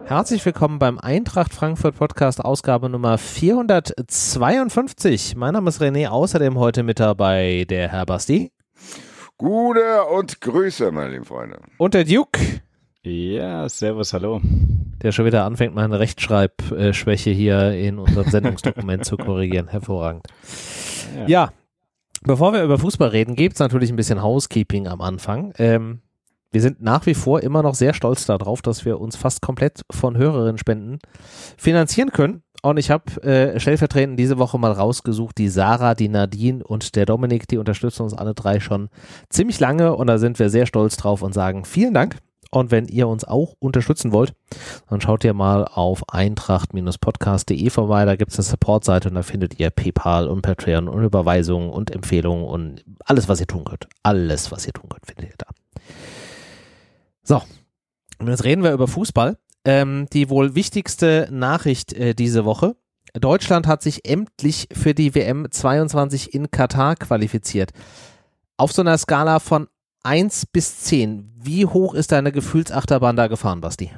Herzlich willkommen beim Eintracht Frankfurt Podcast, Ausgabe Nummer 452. Mein Name ist René, außerdem heute mit dabei der Herr Basti. Gute und Grüße, meine lieben Freunde. Und der Duke. Ja, servus, hallo. Der schon wieder anfängt, meine Rechtschreibschwäche hier in unserem Sendungsdokument zu korrigieren. Hervorragend. Ja, bevor wir über Fußball reden, gibt es natürlich ein bisschen Housekeeping am Anfang. Wir sind nach wie vor immer noch sehr stolz darauf, dass wir uns fast komplett von Hörerinnenspenden finanzieren können. Und ich habe stellvertretend diese Woche mal rausgesucht, die Sarah, die Nadine und der Dominik, die unterstützen uns alle drei schon ziemlich lange und da sind wir sehr stolz drauf und sagen vielen Dank. Und wenn ihr uns auch unterstützen wollt, dann schaut ihr mal auf eintracht-podcast.de vorbei, da gibt es eine Support-Seite und da findet ihr PayPal und Patreon und Überweisungen und Empfehlungen und alles, was ihr tun könnt. Alles, was ihr tun könnt, findet ihr da. So, und jetzt reden wir über Fußball. Die wohl wichtigste Nachricht diese Woche. Deutschland hat sich endlich für die WM 22 in Katar qualifiziert. Auf so einer Skala von 1 bis 10, wie hoch ist deine Gefühlsachterbahn da gefahren, Basti?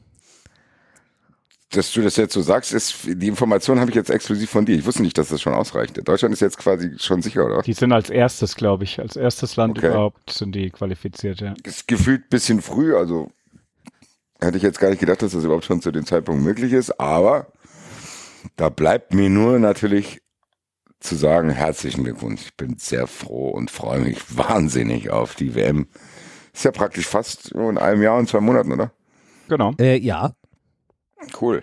Dass du das jetzt so sagst, die Information habe ich jetzt exklusiv von dir. Ich wusste nicht, dass das schon ausreicht. Deutschland ist jetzt quasi schon sicher, oder? Die sind als erstes, glaube ich, als erstes Land überhaupt sind die qualifiziert, ja. Ist gefühlt ein bisschen früh, also hätte ich jetzt gar nicht gedacht, dass das überhaupt schon zu dem Zeitpunkt möglich ist, aber da bleibt mir nur natürlich zu sagen, herzlichen Glückwunsch. Ich bin sehr froh und freue mich wahnsinnig auf die WM. Ist ja praktisch fast in einem Jahr und 2 Monaten, oder? Genau. Ja. Cool.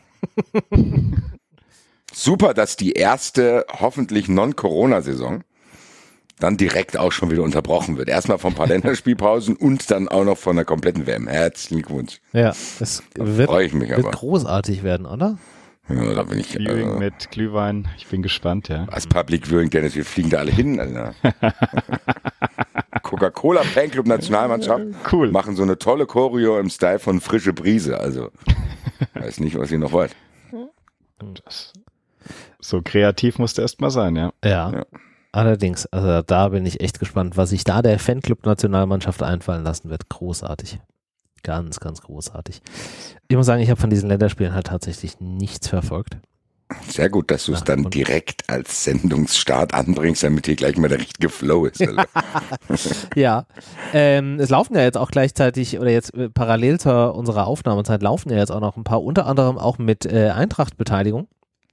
Super, dass die erste hoffentlich Non-Corona-Saison dann direkt auch schon wieder unterbrochen wird. Erstmal von ein paar Länderspielpausen und dann auch noch von der kompletten WM. Herzlichen Glückwunsch. Ja, das freue ich mich wird aber. Großartig werden, oder? Ja, da bin ich. Viewing mit Glühwein. Ich bin gespannt, ja. Als Public Viewing, Dennis, wir fliegen da alle hin, Alter. Coca-Cola Fanclub Nationalmannschaft Cool. machen so eine tolle Choreo im Style von Frische Brise. Also, weiß nicht, was ihr noch wollt. So kreativ musste erst mal sein, ja. Ja. Allerdings, also da bin ich echt gespannt, was sich da der Fanclub Nationalmannschaft einfallen lassen wird. Großartig. Ganz, ganz großartig. Ich muss sagen, ich habe von diesen Länderspielen halt tatsächlich nichts verfolgt. Sehr gut, dass du es dann direkt als Sendungsstart anbringst, damit hier gleich mal der richtige Flow ist. Also. Ja, es laufen ja jetzt auch gleichzeitig oder jetzt parallel zu unserer Aufnahmezeit laufen ja jetzt auch noch ein paar, unter anderem auch mit Eintracht-Beteiligung.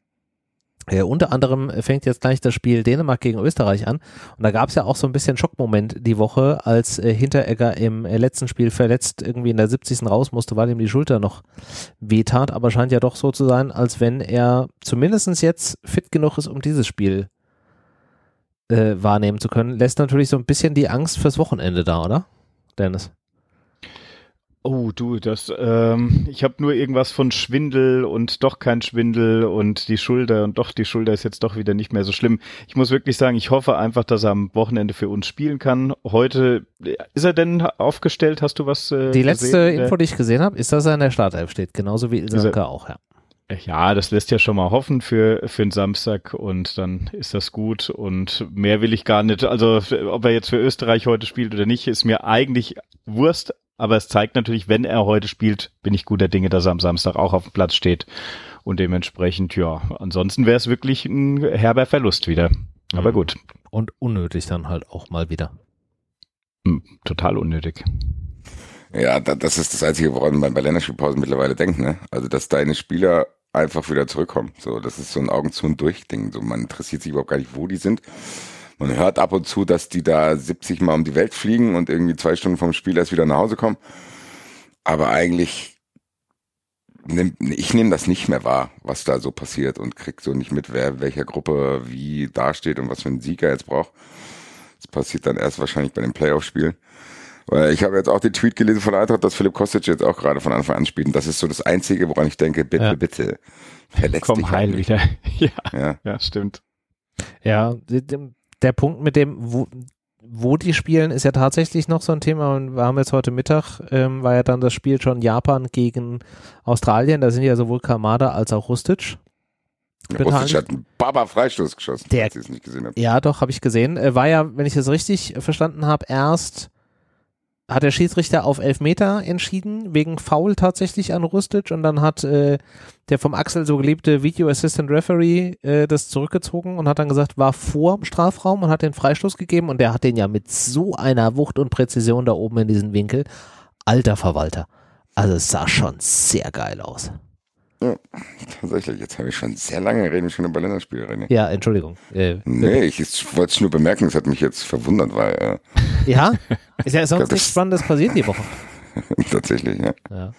Unter anderem fängt jetzt gleich das Spiel Dänemark gegen Österreich an und da gab es ja auch so ein bisschen Schockmoment die Woche, als Hinteregger im letzten Spiel verletzt irgendwie in der 70. raus musste, weil ihm die Schulter noch wehtat, aber scheint ja doch so zu sein, als wenn er zumindest jetzt fit genug ist, um dieses Spiel wahrnehmen zu können. Lässt natürlich so ein bisschen die Angst fürs Wochenende da, oder, Dennis? Oh, du, ich habe nur irgendwas von Schwindel und doch kein Schwindel und die Schulter und doch, die Schulter ist jetzt doch wieder nicht mehr so schlimm. Ich muss wirklich sagen, ich hoffe einfach, dass er am Wochenende für uns spielen kann. Heute, ist er denn aufgestellt? Hast du was Die letzte Info, die ich gesehen habe, ist, dass er in der Startelf steht, genauso wie Ilsanker auch, ja. Ja, das lässt ja schon mal hoffen für den Samstag und dann ist das gut und mehr will ich gar nicht. Also, ob er jetzt für Österreich heute spielt oder nicht, ist mir eigentlich Wurst. Aber es zeigt natürlich, wenn er heute spielt, bin ich guter Dinge, dass er am Samstag auch auf dem Platz steht. Und dementsprechend, ja, ansonsten wäre es wirklich ein herber Verlust wieder. Aber gut. Und unnötig dann halt auch mal wieder. Total unnötig. Ja, das ist das Einzige, woran man bei Länderspielpausen mittlerweile denkt, ne? Also, dass deine Spieler einfach wieder zurückkommen. So, das ist so ein Augen zu und durch Ding. So, man interessiert sich überhaupt gar nicht, wo die sind. Man hört ab und zu, dass die da 70 Mal um die Welt fliegen und irgendwie 2 Stunden vom Spiel erst wieder nach Hause kommen. Aber eigentlich, ich nehme das nicht mehr wahr, was da so passiert und krieg so nicht mit, wer welcher Gruppe wie dasteht und was für einen Sieg er jetzt braucht. Das passiert dann erst wahrscheinlich bei den Playoff-Spielen. Weil ich habe jetzt auch den Tweet gelesen von Eintracht, dass Philipp Kostic jetzt auch gerade von Anfang an spielt. Und das ist so das Einzige, woran ich denke, bitte, verletz Komm dich heil nicht. wieder. Ja, stimmt. Ja, der Punkt mit dem, wo die spielen, ist ja tatsächlich noch so ein Thema und wir haben jetzt heute Mittag, war ja dann das Spiel schon Japan gegen Australien, da sind ja sowohl Kamada als auch Rustic. Rustic hat einen Baba-Freistoß geschossen, falls ihr es nicht gesehen habt. Ja, doch, habe ich gesehen. War ja, wenn ich das richtig verstanden habe, erst hat der Schiedsrichter auf Elfmeter entschieden, wegen Foul tatsächlich an Rustic, und dann hat der vom Axel so geliebte Video Assistant Referee das zurückgezogen und hat dann gesagt, war vor dem Strafraum, und hat den Freistoß gegeben, und der hat den ja mit so einer Wucht und Präzision da oben in diesen Winkel. Alter Verwalter. Also es sah schon sehr geil aus. Ja, tatsächlich. Jetzt habe ich schon sehr lange reden schon über Länderspiele, René. Ja, Entschuldigung. Nee, ich wollte es nur bemerken, das hat mich jetzt verwundert, weil... ja, ist ja sonst nichts Spannendes passiert die Woche. Tatsächlich, ja.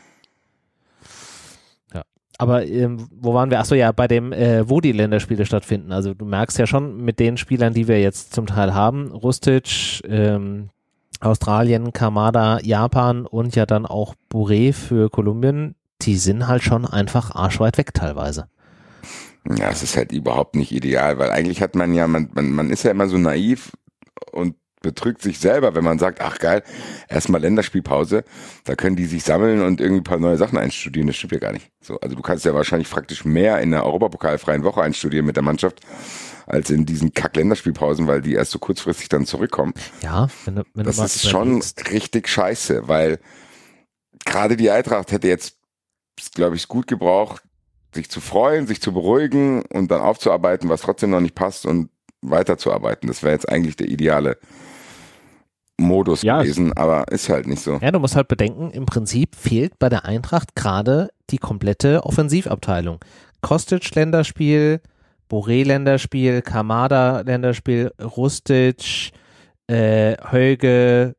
Aber wo waren wir? Achso, ja, bei dem, wo die Länderspiele stattfinden. Also du merkst ja schon mit den Spielern, die wir jetzt zum Teil haben, Rustic, Australien, Kamada, Japan und ja dann auch Bourré für Kolumbien, die sind halt schon einfach arschweit weg teilweise. Ja, es ist halt überhaupt nicht ideal, weil eigentlich hat man ja, man ist ja immer so naiv und betrügt sich selber, wenn man sagt, ach geil, erstmal Länderspielpause, da können die sich sammeln und irgendwie ein paar neue Sachen einstudieren, das stimmt ja gar nicht. So, also du kannst ja wahrscheinlich praktisch mehr in der Europapokalfreien Woche einstudieren mit der Mannschaft, als in diesen Kack-Länderspielpausen, weil die erst so kurzfristig dann zurückkommen. Ja, wenn das du ist schon richtig scheiße, weil gerade die Eintracht hätte jetzt, glaube ich, gut gebraucht, sich zu freuen, sich zu beruhigen und dann aufzuarbeiten, was trotzdem noch nicht passt, und weiterzuarbeiten. Das wäre jetzt eigentlich der ideale Modus gewesen, aber ist halt nicht so. Ja, du musst halt bedenken, im Prinzip fehlt bei der Eintracht gerade die komplette Offensivabteilung. Kostic Länderspiel, Bourré Länderspiel, Kamada Länderspiel, Rustic, Heuge,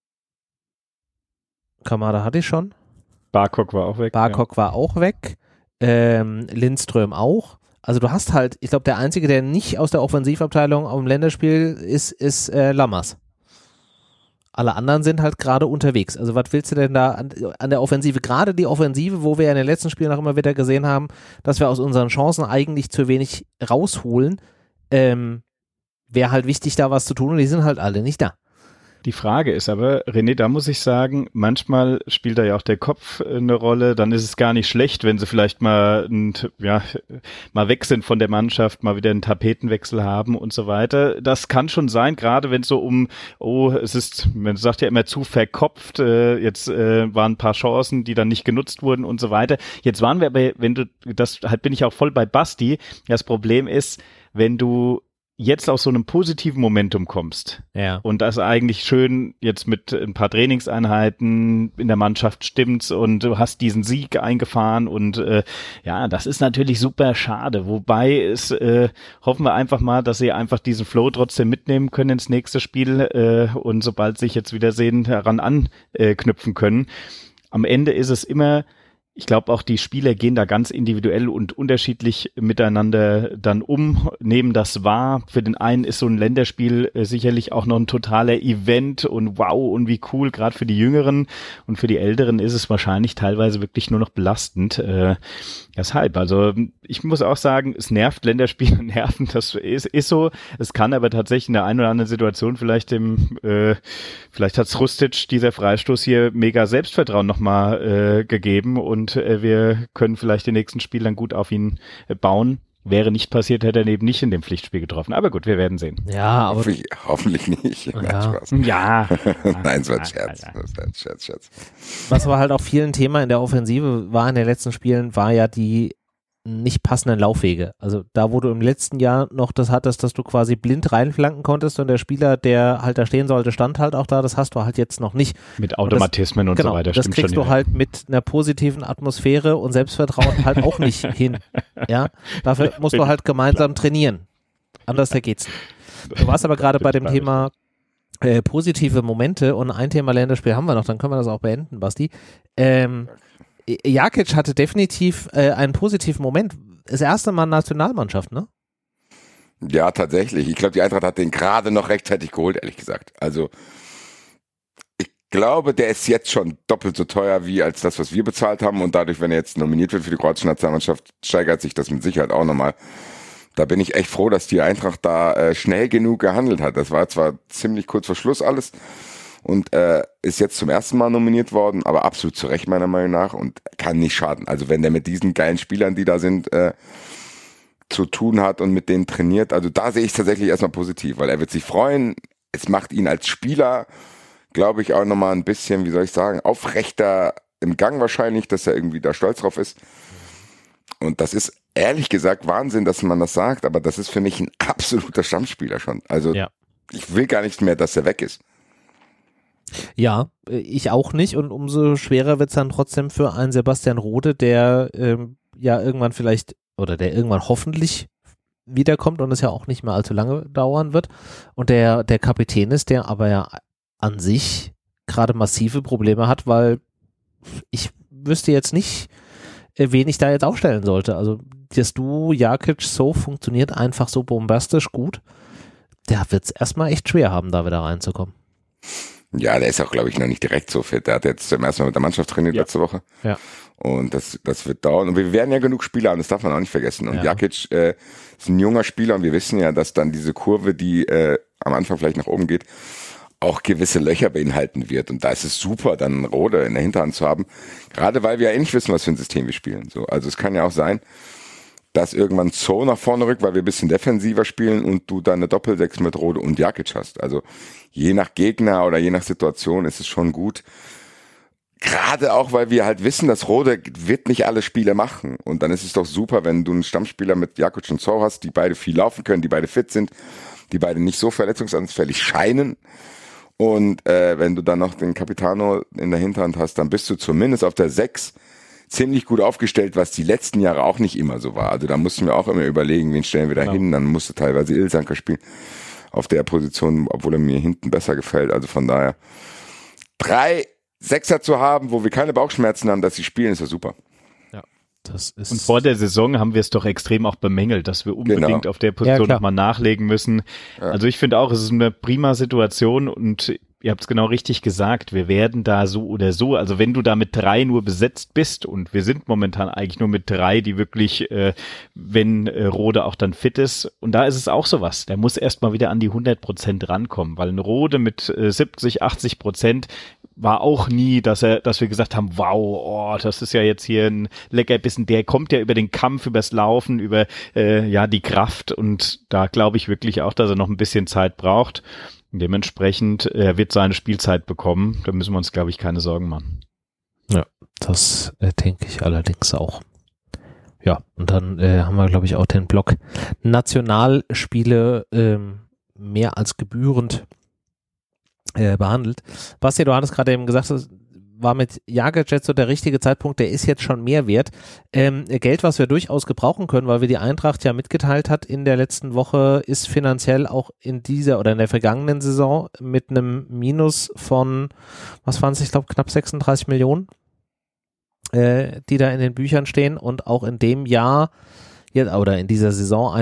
Kamada hatte ich schon. Barkok war auch weg. War auch weg. Lindström auch. Also du hast halt, ich glaube, der Einzige, der nicht aus der Offensivabteilung auf dem Länderspiel ist Lammers. Alle anderen sind halt gerade unterwegs. Also was willst du denn da an der Offensive? Gerade die Offensive, wo wir ja in den letzten Spielen auch immer wieder gesehen haben, dass wir aus unseren Chancen eigentlich zu wenig rausholen, wäre halt wichtig, da was zu tun, und die sind halt alle nicht da. Die Frage ist aber, René, da muss ich sagen, manchmal spielt da ja auch der Kopf eine Rolle, dann ist es gar nicht schlecht, wenn sie vielleicht mal weg sind von der Mannschaft, mal wieder einen Tapetenwechsel haben und so weiter. Das kann schon sein, gerade wenn es so man sagt ja immer zu verkopft, jetzt waren ein paar Chancen, die dann nicht genutzt wurden und so weiter. Jetzt waren wir aber, bin ich auch voll bei Basti. Das Problem ist, wenn du jetzt aus so einem positiven Momentum kommst, ja, und das eigentlich schön jetzt mit ein paar Trainingseinheiten in der Mannschaft stimmt's und du hast diesen Sieg eingefahren und das ist natürlich super schade, wobei hoffen wir einfach mal, dass sie einfach diesen Flow trotzdem mitnehmen können ins nächste Spiel und sobald sich jetzt wieder sehen, daran anknüpfen können. Am Ende ist es immer, ich glaube auch die Spieler gehen da ganz individuell und unterschiedlich miteinander dann nehmen das wahr. Für den einen ist so ein Länderspiel sicherlich auch noch ein totaler Event und wow und wie cool, gerade für die Jüngeren, und für die Älteren ist es wahrscheinlich teilweise wirklich nur noch belastend. Deshalb, also ich muss auch sagen, es nervt, Länderspiele nerven, das ist so. Es kann aber tatsächlich in der einen oder anderen Situation vielleicht hat's Rustic, dieser Freistoß hier, mega Selbstvertrauen nochmal gegeben, und wir können vielleicht die nächsten Spiele dann gut auf ihn bauen. Wäre nicht passiert, hätte er eben nicht in dem Pflichtspiel getroffen. Aber gut, wir werden sehen. Ja, aber hoffentlich nicht. Ja. Nein, Spaß. Ja. Nein, es war ein Scherz. Das war ein Scherz. was aber halt auch vielen Thema in der Offensive war in den letzten Spielen, war ja die nicht passenden Laufwege. Also da, wo du im letzten Jahr noch das hattest, dass du quasi blind reinflanken konntest und der Spieler, der halt da stehen sollte, stand halt auch da. Das hast du halt jetzt noch nicht. Mit Automatismen und so weiter. Das stimmt kriegst schon, du halt mit einer positiven Atmosphäre und Selbstvertrauen halt auch nicht hin. Ja, dafür musst du halt gemeinsam trainieren. Anders geht's nicht. Du warst aber gerade bei dem Thema positive Momente, und ein Thema Länderspiel haben wir noch, dann können wir das auch beenden, Basti. Jakic hatte definitiv einen positiven Moment. Das erste Mal Nationalmannschaft, ne? Ja, tatsächlich. Ich glaube, die Eintracht hat den gerade noch rechtzeitig geholt, ehrlich gesagt. Also ich glaube, der ist jetzt schon doppelt so teuer wie als das, was wir bezahlt haben, und dadurch, wenn er jetzt nominiert wird für die kroatische Nationalmannschaft, steigert sich das mit Sicherheit auch nochmal. Da bin ich echt froh, dass die Eintracht da schnell genug gehandelt hat. Das war zwar ziemlich kurz vor Schluss alles, und ist jetzt zum ersten Mal nominiert worden, aber absolut zu Recht meiner Meinung nach, und kann nicht schaden. Also wenn der mit diesen geilen Spielern, die da sind, zu tun hat und mit denen trainiert, also da sehe ich tatsächlich erstmal positiv, weil er wird sich freuen, es macht ihn als Spieler glaube ich, auch nochmal ein bisschen, wie soll ich sagen, aufrechter im Gang wahrscheinlich, dass er irgendwie da stolz drauf ist. Und das ist ehrlich gesagt Wahnsinn, dass man das sagt, aber das ist für mich ein absoluter Stammspieler schon. Also ich will gar nicht mehr, dass er weg ist. Ja, ich auch nicht und umso schwerer wird es dann trotzdem für einen Sebastian Rode, der irgendwann vielleicht oder der irgendwann hoffentlich wiederkommt und es ja auch nicht mehr allzu lange dauern wird und der Kapitän ist, der aber ja an sich gerade massive Probleme hat, weil ich wüsste jetzt nicht, wen ich da jetzt aufstellen sollte. Also das Duo Jakic so funktioniert einfach so bombastisch gut, der wird es erstmal echt schwer haben, da wieder reinzukommen. Ja, der ist auch, glaube ich, noch nicht direkt so fit. Der hat jetzt zum ersten Mal mit der Mannschaft trainiert letzte Woche. Ja. Und das wird dauern. Und wir werden ja genug Spieler haben, das darf man auch nicht vergessen. Und Jakic ist ein junger Spieler und wir wissen ja, dass dann diese Kurve, die am Anfang vielleicht nach oben geht, auch gewisse Löcher beinhalten wird. Und da ist es super, dann einen Rode in der Hinterhand zu haben. Gerade weil wir ja nicht wissen, was für ein System wir spielen. So, also es kann ja auch sein, dass irgendwann So nach vorne rückt, weil wir ein bisschen defensiver spielen und du dann eine Doppelsechs mit Rode und Jakic hast. Also je nach Gegner oder je nach Situation ist es schon gut. Gerade auch, weil wir halt wissen, dass Rode wird nicht alle Spiele machen. Und dann ist es doch super, wenn du einen Stammspieler mit Jakic und So hast, die beide viel laufen können, die beide fit sind, die beide nicht so verletzungsanfällig scheinen. Und wenn du dann noch den Capitano in der Hinterhand hast, dann bist du zumindest auf der 6 ziemlich gut aufgestellt, was die letzten Jahre auch nicht immer so war. Also da mussten wir auch immer überlegen, wen stellen wir da hin. Dann musste teilweise Ilsanker spielen auf der Position, obwohl er mir hinten besser gefällt. Also von daher 3 Sechser zu haben, wo wir keine Bauchschmerzen haben, dass sie spielen, ist ja super. Ja, das ist. Und vor der Saison haben wir es doch extrem auch bemängelt, dass wir unbedingt auf der Position nochmal nachlegen müssen. Ja. Also ich finde auch, es ist eine prima Situation und ihr habt es genau richtig gesagt, wir werden da so oder so, also wenn du da mit 3 nur besetzt bist und wir sind momentan eigentlich nur mit 3, die wirklich, wenn Rode auch dann fit ist und da ist es auch sowas, der muss erstmal wieder an die 100% rankommen, weil ein Rode mit 70-80% war auch nie, dass wir gesagt haben, wow, das ist ja jetzt hier ein Leckerbissen, der kommt ja über den Kampf, übers Laufen, über die Kraft und da glaube ich wirklich auch, dass er noch ein bisschen Zeit braucht. Dementsprechend wird seine Spielzeit bekommen. Da müssen wir uns, glaube ich, keine Sorgen machen. Ja, das denke ich allerdings auch. Ja, und dann haben wir, glaube ich, auch den Block Nationalspiele mehr als gebührend behandelt. Basti, du hattest gerade eben gesagt, war mit Jakic jetzt so der richtige Zeitpunkt, der ist jetzt schon mehr wert. Geld, was wir durchaus gebrauchen können, weil wir die Eintracht ja mitgeteilt hat in der letzten Woche, ist finanziell auch in dieser oder in der vergangenen Saison mit einem Minus von, was waren es, ich glaube knapp 36 Millionen, die da in den Büchern stehen und auch in dem Jahr oder in dieser Saison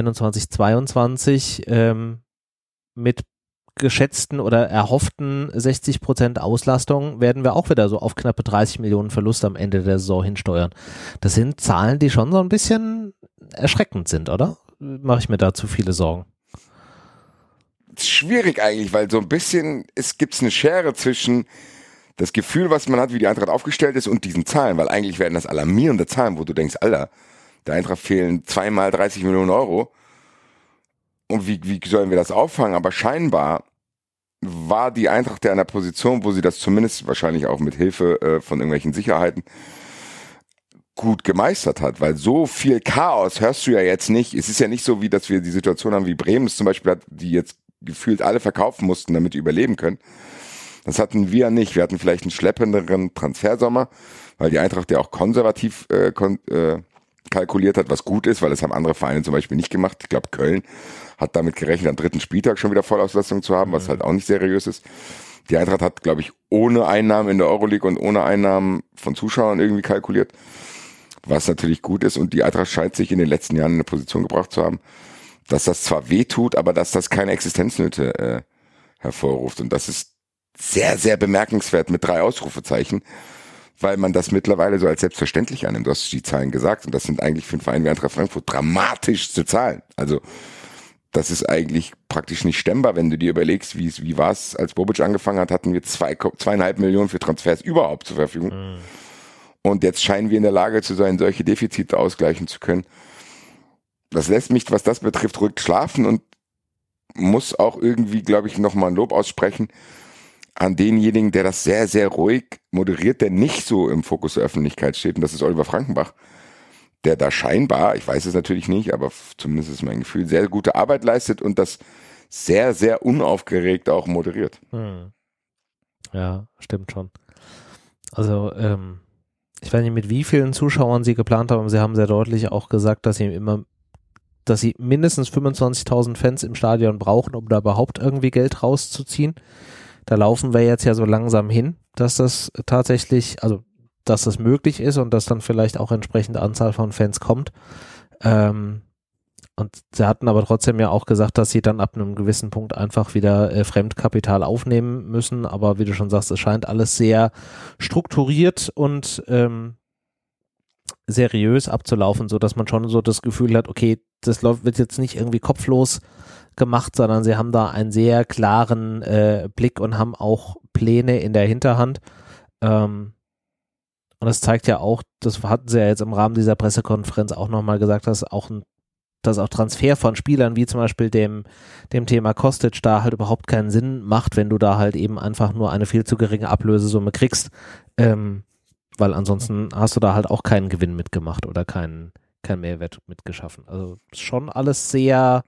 21/22 mit geschätzten oder erhofften 60% Auslastung werden wir auch wieder so auf knappe 30 Millionen Verlust am Ende der Saison hinsteuern. Das sind Zahlen, die schon so ein bisschen erschreckend sind, oder? Mache ich mir da zu viele Sorgen? Schwierig eigentlich, weil so ein bisschen gibt's eine Schere zwischen das Gefühl, was man hat, wie die Eintracht aufgestellt ist und diesen Zahlen, weil eigentlich werden das alarmierende Zahlen, wo du denkst, Alter, der Eintracht fehlen 2-mal 30 Millionen Euro. Und wie sollen wir das auffangen? Aber scheinbar war die Eintracht ja in einer Position, wo sie das zumindest wahrscheinlich auch mit Hilfe von irgendwelchen Sicherheiten gut gemeistert hat. Weil so viel Chaos hörst du ja jetzt nicht. Es ist ja nicht so, wie dass wir die Situation haben, wie Bremen es zum Beispiel hat, die jetzt gefühlt alle verkaufen mussten, damit die überleben können. Das hatten wir nicht. Wir hatten vielleicht einen schleppenderen Transfersommer, weil die Eintracht ja auch konservativ kalkuliert hat, was gut ist, weil das haben andere Vereine zum Beispiel nicht gemacht. Ich glaube, Köln hat damit gerechnet, am 3. Spieltag schon wieder Vollauslastung zu haben, was halt auch nicht seriös ist. Die Eintracht hat, glaube ich, ohne Einnahmen in der Euroleague und ohne Einnahmen von Zuschauern irgendwie kalkuliert, was natürlich gut ist. Und die Eintracht scheint sich in den letzten Jahren in eine Position gebracht zu haben, dass das zwar wehtut, aber dass das keine Existenznöte hervorruft. Und das ist sehr, sehr bemerkenswert mit 3 Ausrufezeichen, weil man das mittlerweile so als selbstverständlich annimmt. Du hast die Zahlen gesagt und das sind eigentlich für einen Verein wie Eintracht Frankfurt dramatischste Zahlen. Also das ist eigentlich praktisch nicht stemmbar, wenn du dir überlegst, wie war es, als Bobic angefangen hat, hatten wir 2,5 Millionen für Transfers überhaupt zur Verfügung. Und jetzt scheinen wir in der Lage zu sein, solche Defizite ausgleichen zu können. Das lässt mich, was das betrifft, ruhig schlafen und muss auch irgendwie, glaube ich, nochmal ein Lob aussprechen an denjenigen, der das sehr, sehr ruhig moderiert, der nicht so im Fokus der Öffentlichkeit steht. Und das ist Oliver Frankenbach, der da scheinbar, ich weiß es natürlich nicht, aber zumindest ist mein Gefühl, sehr gute Arbeit leistet und das sehr, sehr unaufgeregt auch moderiert. Ja, stimmt schon. Also, ich weiß nicht, mit wie vielen Zuschauern Sie geplant haben. Sie haben sehr deutlich auch gesagt, dass Sie mindestens 25.000 Fans im Stadion brauchen, um da überhaupt irgendwie Geld rauszuziehen. Da laufen wir jetzt ja so langsam hin, dass das tatsächlich, also dass das möglich ist und dass dann vielleicht auch entsprechende Anzahl von Fans kommt. Und sie hatten aber trotzdem ja auch gesagt, dass sie dann ab einem gewissen Punkt einfach wieder Fremdkapital aufnehmen müssen. Aber wie du schon sagst, es scheint alles sehr strukturiert und seriös abzulaufen, so dass man schon so das Gefühl hat, okay, das wird jetzt nicht irgendwie kopflos gemacht, sondern sie haben da einen sehr klaren Blick und haben auch Pläne in der Hinterhand. Und das zeigt ja auch, das hatten sie ja jetzt im Rahmen dieser Pressekonferenz auch nochmal gesagt, dass auch Transfer von Spielern wie zum Beispiel dem Thema Kostic da halt überhaupt keinen Sinn macht, wenn du da halt eben einfach nur eine viel zu geringe Ablösesumme kriegst, weil ansonsten hast du da halt auch keinen Gewinn mitgemacht oder keinen Mehrwert mitgeschaffen. Also schon alles sehr,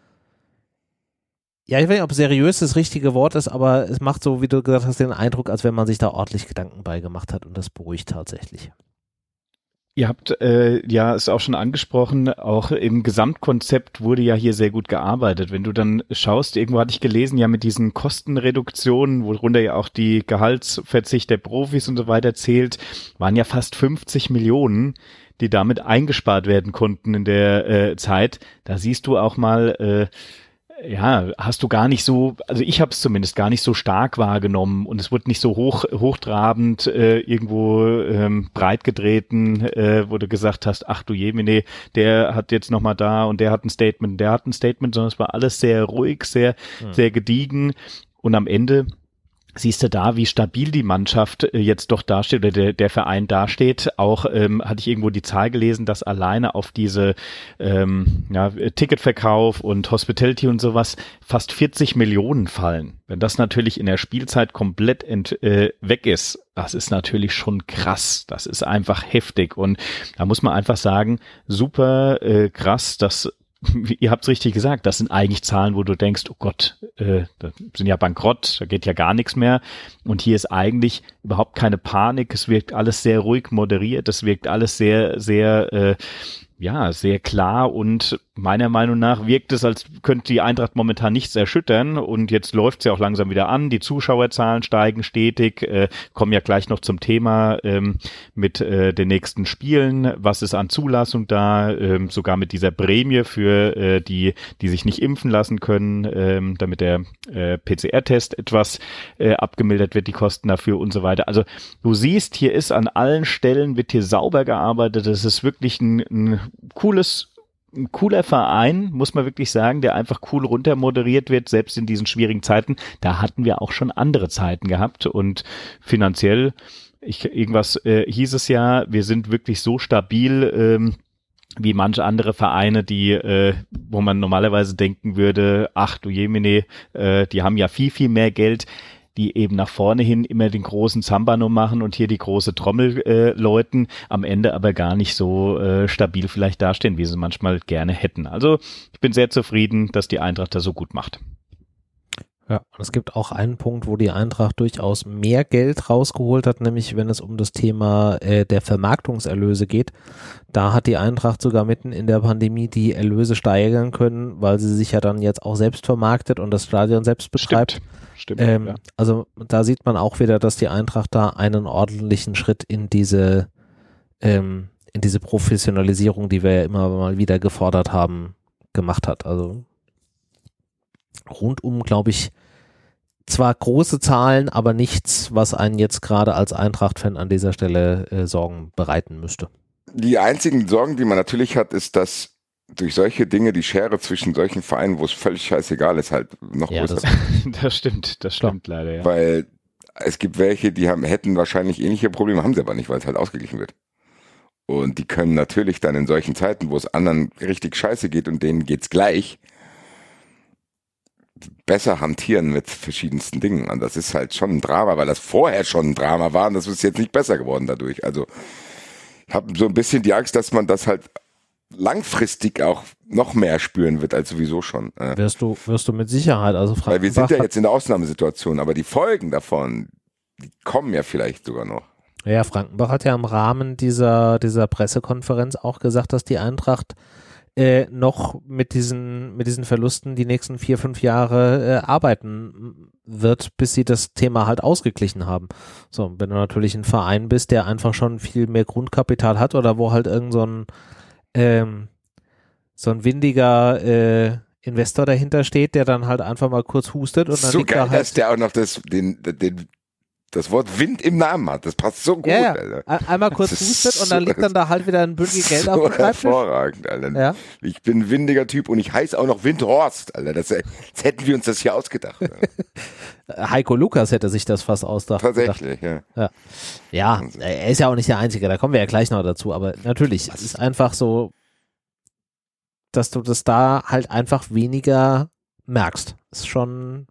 ja, ich weiß nicht, ob seriös das richtige Wort ist, aber es macht so, wie du gesagt hast, den Eindruck, als wenn man sich da ordentlich Gedanken beigemacht hat und das beruhigt tatsächlich. Ihr habt ja es auch schon angesprochen, auch im Gesamtkonzept wurde ja hier sehr gut gearbeitet. Wenn du dann schaust, irgendwo hatte ich gelesen, ja mit diesen Kostenreduktionen, worunter ja auch die Gehaltsverzicht der Profis und so weiter zählt, waren ja fast 50 Millionen, die damit eingespart werden konnten in der Zeit. Da siehst du auch mal, ja, hast du gar nicht so, also ich habe es zumindest gar nicht so stark wahrgenommen und es wurde nicht so hochtrabend irgendwo breit getreten, wo du gesagt hast, ach du Jemine, der hat jetzt nochmal da und der hat ein Statement, sondern es war alles sehr ruhig, sehr gediegen und am Ende siehst du da, wie stabil die Mannschaft jetzt doch dasteht oder der Verein dasteht. Auch hatte ich irgendwo die Zahl gelesen, dass alleine auf diese Ticketverkauf und Hospitality und sowas fast 40 Millionen fallen. Wenn das natürlich in der Spielzeit komplett weg ist, das ist natürlich schon krass. Das ist einfach heftig und da muss man einfach sagen, super krass, dass ihr habt's richtig gesagt, das sind eigentlich Zahlen, wo du denkst, oh Gott, das sind ja bankrott, da geht ja gar nichts mehr. Und hier ist eigentlich überhaupt keine Panik, es wirkt alles sehr ruhig moderiert, es wirkt alles sehr, sehr, sehr klar und meiner Meinung nach wirkt es, als könnte die Eintracht momentan nichts erschüttern und jetzt läuft es ja auch langsam wieder an, die Zuschauerzahlen steigen stetig, kommen ja gleich noch zum Thema mit den nächsten Spielen, was ist an Zulassung da, sogar mit dieser Prämie für die sich nicht impfen lassen können, damit der PCR-Test etwas abgemildert wird, die Kosten dafür und so weiter. Also du siehst, hier ist an allen Stellen, wird hier sauber gearbeitet, das ist wirklich ein cooler Verein, muss man wirklich sagen, der einfach cool runter moderiert wird, selbst in diesen schwierigen Zeiten. Da hatten wir auch schon andere Zeiten gehabt und finanziell, hieß es ja, wir sind wirklich so stabil, wie manche andere Vereine, wo man normalerweise denken würde, ach du Jemine, die haben ja viel, viel mehr Geld, die eben nach vorne hin immer den großen Zambano machen und hier die große Trommel läuten, am Ende aber gar nicht so stabil vielleicht dastehen, wie sie manchmal gerne hätten. Also ich bin sehr zufrieden, dass die Eintracht das so gut macht. Ja, und es gibt auch einen Punkt, wo die Eintracht durchaus mehr Geld rausgeholt hat, nämlich wenn es um das Thema der Vermarktungserlöse geht. Da hat die Eintracht sogar mitten in der Pandemie die Erlöse steigern können, weil sie sich ja dann jetzt auch selbst vermarktet und das Stadion selbst betreibt. Stimmt, ja. Also da sieht man auch wieder, dass die Eintracht da einen ordentlichen Schritt in diese Professionalisierung, die wir ja immer mal wieder gefordert haben, gemacht hat. Also rundum, glaube ich, zwar große Zahlen, aber nichts, was einen jetzt gerade als Eintracht-Fan an dieser Stelle Sorgen bereiten müsste. Die einzigen Sorgen, die man natürlich hat, ist, dass durch solche Dinge die Schere zwischen solchen Vereinen, wo es völlig scheißegal ist, halt noch größer. Das stimmt leider, ja. Weil es gibt welche, die hätten wahrscheinlich ähnliche Probleme, haben sie aber nicht, weil es halt ausgeglichen wird. Und die können natürlich dann in solchen Zeiten, wo es anderen richtig scheiße geht und denen geht's gleich, besser hantieren mit verschiedensten Dingen. Und das ist halt schon ein Drama, weil das vorher schon ein Drama war und das ist jetzt nicht besser geworden dadurch. Also ich habe so ein bisschen die Angst, dass man das halt langfristig auch noch mehr spüren wird als sowieso schon. Wirst du mit Sicherheit. Also weil wir sind ja jetzt in der Ausnahmesituation, aber die Folgen davon, die kommen ja vielleicht sogar noch. Ja, Frankenbach hat ja im Rahmen dieser Pressekonferenz auch gesagt, dass die Eintracht noch mit diesen Verlusten die nächsten 4-5 Jahre arbeiten wird, bis sie das Thema halt ausgeglichen haben. So, wenn du natürlich ein Verein bist, der einfach schon viel mehr Grundkapital hat oder wo halt irgend so ein windiger Investor dahinter steht, der dann halt einfach mal kurz hustet und dann so liegt geil, da halt, dass der auch noch das Wort Wind im Namen hat. Das passt so gut, ja, Alter. Einmal kurz hustet und dann liegt dann da halt wieder ein Bündel Geld auf dem Schreibtisch. Hervorragend, Alter. Ja. Ich bin ein windiger Typ und ich heiße auch noch Windhorst, Alter. Jetzt hätten wir uns das hier ausgedacht. Heiko Lukas hätte sich das fast ausgedacht. Tatsächlich, ja. Ja, er ist ja auch nicht der Einzige, da kommen wir ja gleich noch dazu, aber natürlich, es ist einfach so, dass du das da halt einfach weniger merkst. Ist schon...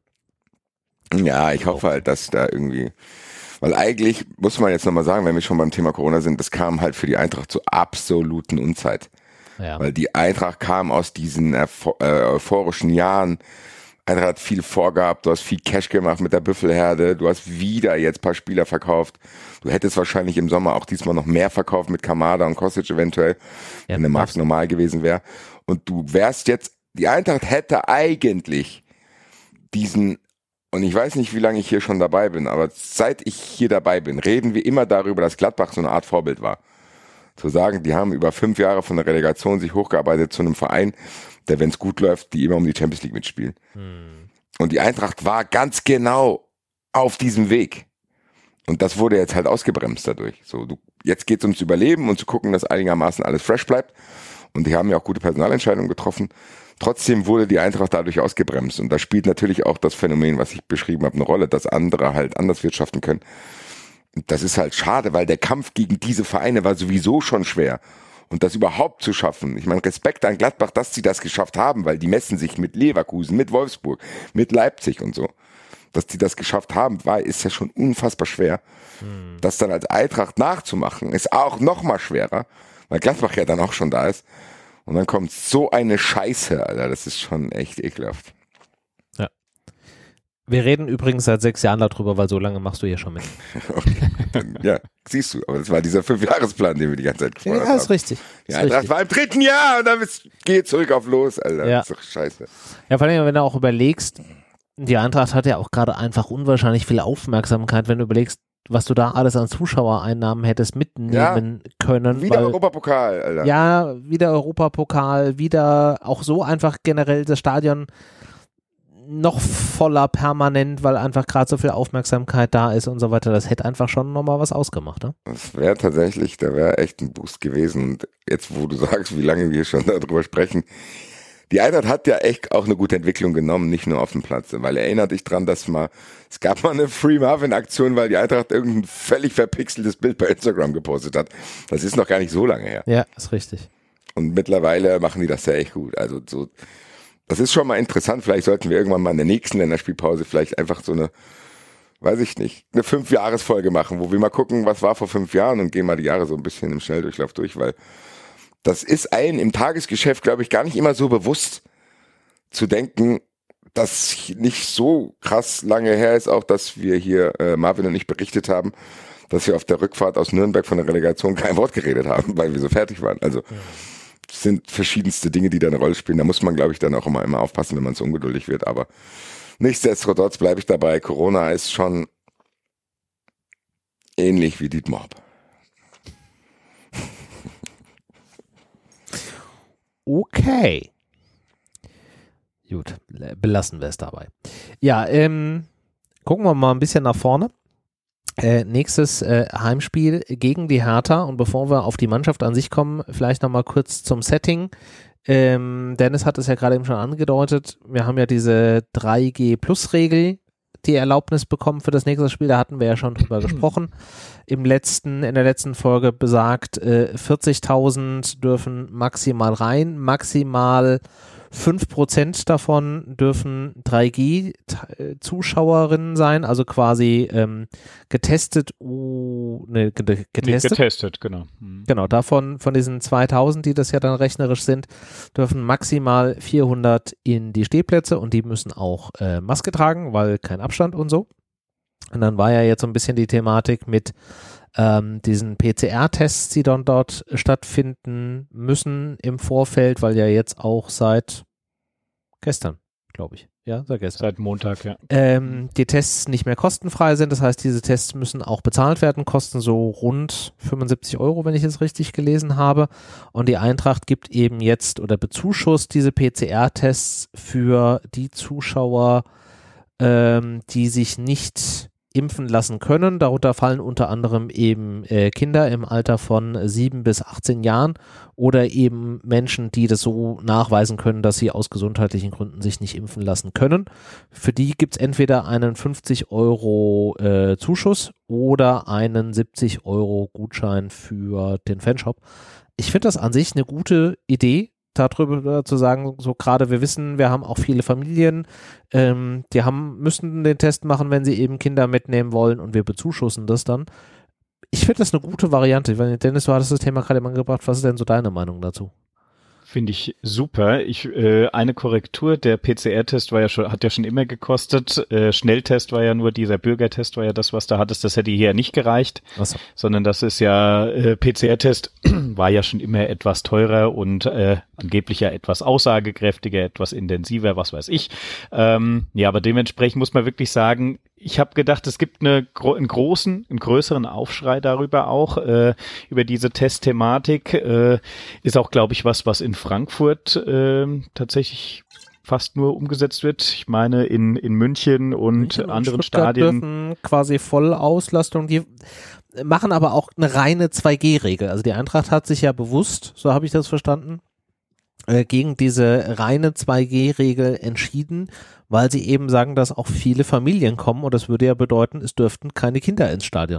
Ja, ich hoffe halt, dass da irgendwie, weil eigentlich, muss man jetzt nochmal sagen, wenn wir schon beim Thema Corona sind, das kam halt für die Eintracht zur absoluten Unzeit. Ja. Weil die Eintracht kam aus diesen euphorischen Jahren, Eintracht hat viel vorgehabt, du hast viel Cash gemacht mit der Büffelherde, du hast wieder jetzt ein paar Spieler verkauft, du hättest wahrscheinlich im Sommer auch diesmal noch mehr verkauft mit Kamada und Kostic eventuell, wenn der Markt normal gewesen wäre. Und du wärst jetzt, die Eintracht hätte eigentlich diesen, und ich weiß nicht, wie lange ich hier schon dabei bin, aber seit ich hier dabei bin, reden wir immer darüber, dass Gladbach so eine Art Vorbild war. Zu sagen, die haben über 5 Jahre von der Relegation sich hochgearbeitet zu einem Verein, der, wenn es gut läuft, die immer um die Champions League mitspielen. Und die Eintracht war ganz genau auf diesem Weg. Und das wurde jetzt halt ausgebremst dadurch. So, jetzt geht es ums Überleben und zu gucken, dass einigermaßen alles fresh bleibt. Und die haben ja auch gute Personalentscheidungen getroffen. Trotzdem wurde die Eintracht dadurch ausgebremst. Und da spielt natürlich auch das Phänomen, was ich beschrieben habe, eine Rolle, dass andere halt anders wirtschaften können. Und das ist halt schade, weil der Kampf gegen diese Vereine war sowieso schon schwer. Und das überhaupt zu schaffen, ich meine, Respekt an Gladbach, dass sie das geschafft haben, weil die messen sich mit Leverkusen, mit Wolfsburg, mit Leipzig und so. Dass die das geschafft haben, ist ja schon unfassbar schwer. Das dann als Eintracht nachzumachen, ist auch noch mal schwerer, weil Gladbach ja dann auch schon da ist. Und dann kommt so eine Scheiße, Alter, das ist schon echt ekelhaft. Ja. Wir reden übrigens seit 6 Jahren darüber, weil so lange machst du hier schon mit. Okay, dann, ja, siehst du, aber das war dieser 5-Jahresplan, den wir die ganze Zeit gefordert haben. Ja, ist richtig. Die Eintracht war im 3. Jahr und dann geht zurück auf los, Alter. Ja. Das ist doch scheiße. Ja, vor allem, wenn du auch überlegst, die Eintracht hat ja auch gerade einfach unwahrscheinlich viel Aufmerksamkeit, wenn du überlegst, was du da alles an Zuschauereinnahmen hättest mitnehmen können. Wieder Europapokal, Alter. Ja, wieder Europapokal, wieder auch so einfach generell das Stadion noch voller permanent, weil einfach gerade so viel Aufmerksamkeit da ist und so weiter. Das hätte einfach schon nochmal was ausgemacht. Ne? Das wäre tatsächlich, da wäre echt ein Boost gewesen. Und jetzt, wo du sagst, wie lange wir schon darüber sprechen, die Eintracht hat ja echt auch eine gute Entwicklung genommen, nicht nur auf dem Platz. Weil erinnert dich dran, es gab mal eine Free Marvin-Aktion, weil die Eintracht irgendein völlig verpixeltes Bild bei Instagram gepostet hat. Das ist noch gar nicht so lange her. Ja, ist richtig. Und mittlerweile machen die das ja echt gut. Also so, das ist schon mal interessant. Vielleicht sollten wir irgendwann mal in der nächsten Länderspielpause vielleicht einfach so eine, weiß ich nicht, eine 5-Jahres-Folge machen, wo wir mal gucken, was war vor 5 Jahren und gehen mal die Jahre so ein bisschen im Schnelldurchlauf durch, weil das ist allen im Tagesgeschäft, glaube ich, gar nicht immer so bewusst zu denken, dass nicht so krass lange her ist, auch dass wir hier, Marvin und ich berichtet haben, dass wir auf der Rückfahrt aus Nürnberg von der Relegation kein Wort geredet haben, weil wir so fertig waren. Also es sind verschiedenste Dinge, die da eine Rolle spielen. Da muss man, glaube ich, dann auch immer aufpassen, wenn man so ungeduldig wird. Aber nichtsdestotrotz bleibe ich dabei. Corona ist schon ähnlich wie Dietmar Hopp. Okay. Gut, belassen wir es dabei. Ja, gucken wir mal ein bisschen nach vorne. Nächstes Heimspiel gegen die Hertha und bevor wir auf die Mannschaft an sich kommen, vielleicht nochmal kurz zum Setting. Dennis hat es ja gerade eben schon angedeutet, wir haben ja diese 3G-Plus-Regel, die Erlaubnis bekommen für das nächste Spiel, da hatten wir ja schon drüber gesprochen. In der letzten Folge besagt, 40.000 dürfen maximal rein, maximal 5% davon dürfen 3G-Zuschauerinnen sein, also quasi getestet, getestet, genau. Genau, davon, von diesen 2000, die das ja dann rechnerisch sind, dürfen maximal 400 in die Stehplätze und die müssen auch Maske tragen, weil kein Abstand und so. Und dann war ja jetzt so ein bisschen die Thematik mit diesen PCR-Tests, die dann dort stattfinden müssen im Vorfeld, weil ja jetzt auch seit gestern, glaube ich, seit gestern. Seit Montag, ja. Die Tests nicht mehr kostenfrei sind, das heißt, diese Tests müssen auch bezahlt werden, kosten so rund 75 €, wenn ich es richtig gelesen habe. Und die Eintracht gibt eben jetzt oder bezuschusst diese PCR-Tests für die Zuschauer, die sich nicht impfen lassen können. Darunter fallen unter anderem eben Kinder im Alter von 7 bis 18 Jahren oder eben Menschen, die das so nachweisen können, dass sie aus gesundheitlichen Gründen sich nicht impfen lassen können. Für die gibt es entweder einen 50 € Zuschuss oder einen 70 € Gutschein für den Fanshop. Ich finde das an sich eine gute Idee, darüber zu sagen, so gerade wir wissen, wir haben auch viele Familien, die müssen den Test machen, wenn sie eben Kinder mitnehmen wollen und wir bezuschussen das dann. Ich finde das eine gute Variante. Dennis, du hattest das Thema gerade eben angebracht. Was ist denn so deine Meinung dazu? Finde ich super. Eine Korrektur, der PCR-Test hat ja schon immer gekostet. Schnelltest war ja nur, dieser Bürgertest war ja das, was da hattest. Das hätte hier nicht gereicht, sondern das ist ja, PCR-Test war ja schon immer etwas teurer und angeblich ja etwas aussagekräftiger, etwas intensiver, was weiß ich. Aber dementsprechend muss man wirklich sagen, ich habe gedacht, es gibt einen größeren Aufschrei darüber auch, über diese Testthematik. Ist auch, glaube ich, was in Frankfurt tatsächlich fast nur umgesetzt wird. Ich meine, in München und anderen Stadien dürfen quasi Vollauslastung, die machen aber auch eine reine 2G-Regel. Also die Eintracht hat sich ja bewusst, so habe ich das verstanden, gegen diese reine 2G-Regel entschieden, weil sie eben sagen, dass auch viele Familien kommen und das würde ja bedeuten, es dürften keine Kinder ins Stadion.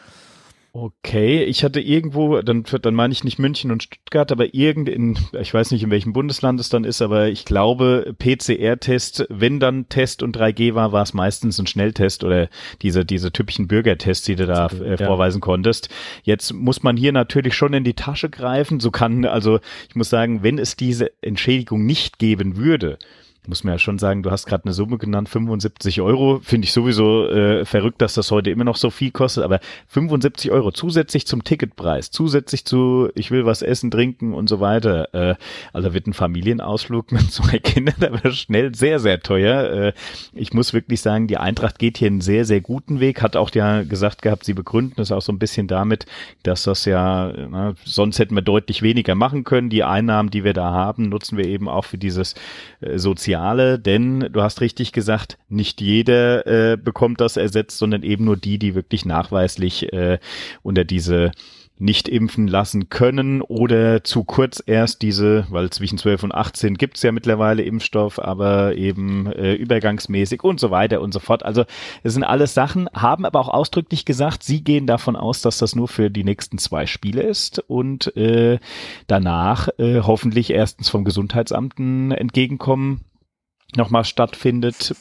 Okay, ich hatte irgendwo, dann meine ich nicht München und Stuttgart, aber ich weiß nicht, in welchem Bundesland es dann ist, aber ich glaube, PCR-Test, wenn dann Test und 3G war es meistens ein Schnelltest oder diese typischen Bürgertests, die du da vorweisen konntest. Jetzt muss man hier natürlich schon in die Tasche greifen, ich muss sagen, wenn es diese Entschädigung nicht geben würde, muss man ja schon sagen, du hast gerade eine Summe genannt, 75 €, finde ich sowieso verrückt, dass das heute immer noch so viel kostet, aber 75 € zusätzlich zum Ticketpreis, zusätzlich zu, ich will was essen, trinken und so weiter, also wird ein Familienausflug mit 2 Kindern aber schnell sehr, sehr teuer. Ich muss wirklich sagen, die Eintracht geht hier einen sehr, sehr guten Weg, hat auch ja gesagt gehabt, sie begründen das auch so ein bisschen damit, dass das sonst hätten wir deutlich weniger machen können, die Einnahmen, die wir da haben, nutzen wir eben auch für dieses Soziale, denn du hast richtig gesagt, nicht jeder bekommt das ersetzt, sondern eben nur die wirklich nachweislich unter diese nicht impfen lassen können oder zu kurz erst weil zwischen 12 und 18 gibt es ja mittlerweile Impfstoff, aber eben übergangsmäßig und so weiter und so fort. Also es sind alles Sachen, haben aber auch ausdrücklich gesagt, sie gehen davon aus, dass das nur für die nächsten 2 Spiele ist und danach hoffentlich erstens vom Gesundheitsamt ein Entgegenkommen nochmal stattfindet,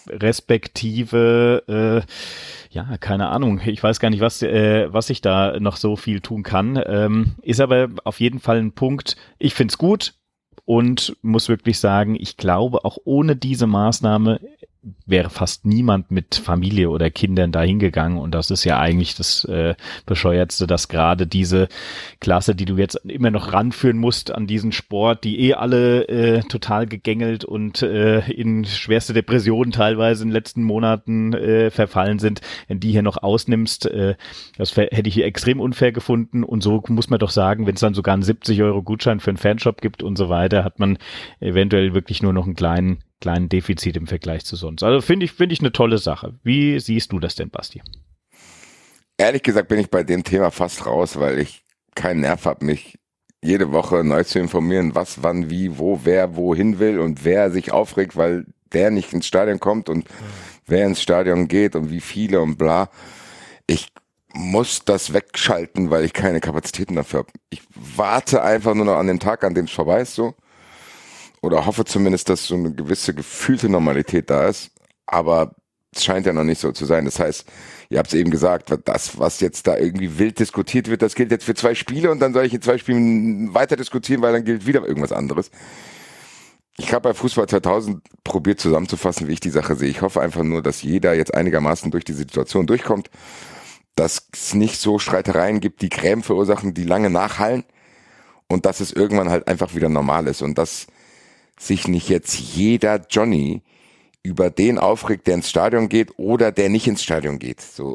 respektive keine Ahnung, ich weiß gar nicht, was ich da noch so viel tun kann, ist aber auf jeden Fall ein Punkt, ich find's gut und muss wirklich sagen, ich glaube, auch ohne diese Maßnahme wäre fast niemand mit Familie oder Kindern da hingegangen und das ist ja eigentlich das Bescheuertste, dass gerade diese Klasse, die du jetzt immer noch ranführen musst an diesen Sport, die alle total gegängelt und in schwerste Depressionen teilweise in den letzten Monaten verfallen sind, wenn die hier noch ausnimmst, das hätte ich hier extrem unfair gefunden und so muss man doch sagen, wenn es dann sogar einen 70 € Gutschein für einen Fanshop gibt und so weiter, hat man eventuell wirklich nur noch einen kleinen Defizit im Vergleich zu sonst. Also finde ich eine tolle Sache. Wie siehst du das denn, Basti? Ehrlich gesagt bin ich bei dem Thema fast raus, weil ich keinen Nerv habe, mich jede Woche neu zu informieren, was, wann, wie, wo, wer wohin will und wer sich aufregt, weil der nicht ins Stadion kommt und wer ins Stadion geht und wie viele und bla. Ich muss das wegschalten, weil ich keine Kapazitäten dafür habe. Ich warte einfach nur noch an den Tag, an dem es vorbei ist so. oder hoffe zumindest, dass so eine gewisse gefühlte Normalität da ist, aber es scheint ja noch nicht so zu sein. Das heißt, ihr habt es eben gesagt, das, was jetzt da irgendwie wild diskutiert wird, das gilt jetzt für 2 Spiele und dann soll ich in 2 Spielen weiter diskutieren, weil dann gilt wieder irgendwas anderes. Ich habe bei Fußball 2000 probiert zusammenzufassen, wie ich die Sache sehe. Ich hoffe einfach nur, dass jeder jetzt einigermaßen durch die Situation durchkommt, dass es nicht so Streitereien gibt, die Gräben verursachen, die lange nachhallen und dass es irgendwann halt einfach wieder normal ist und dass sich nicht jetzt jeder Johnny über den aufregt, der ins Stadion geht oder der nicht ins Stadion geht. So,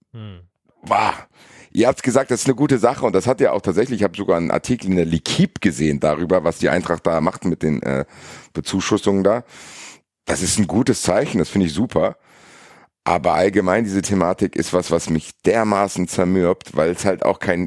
Ihr habt gesagt, das ist eine gute Sache und das hat ja auch tatsächlich, ich habe sogar einen Artikel in der L'Équipe gesehen darüber, was die Eintracht da macht mit den Bezuschussungen da. Das ist ein gutes Zeichen, das finde ich super. Aber allgemein diese Thematik ist was mich dermaßen zermürbt, weil es halt auch kein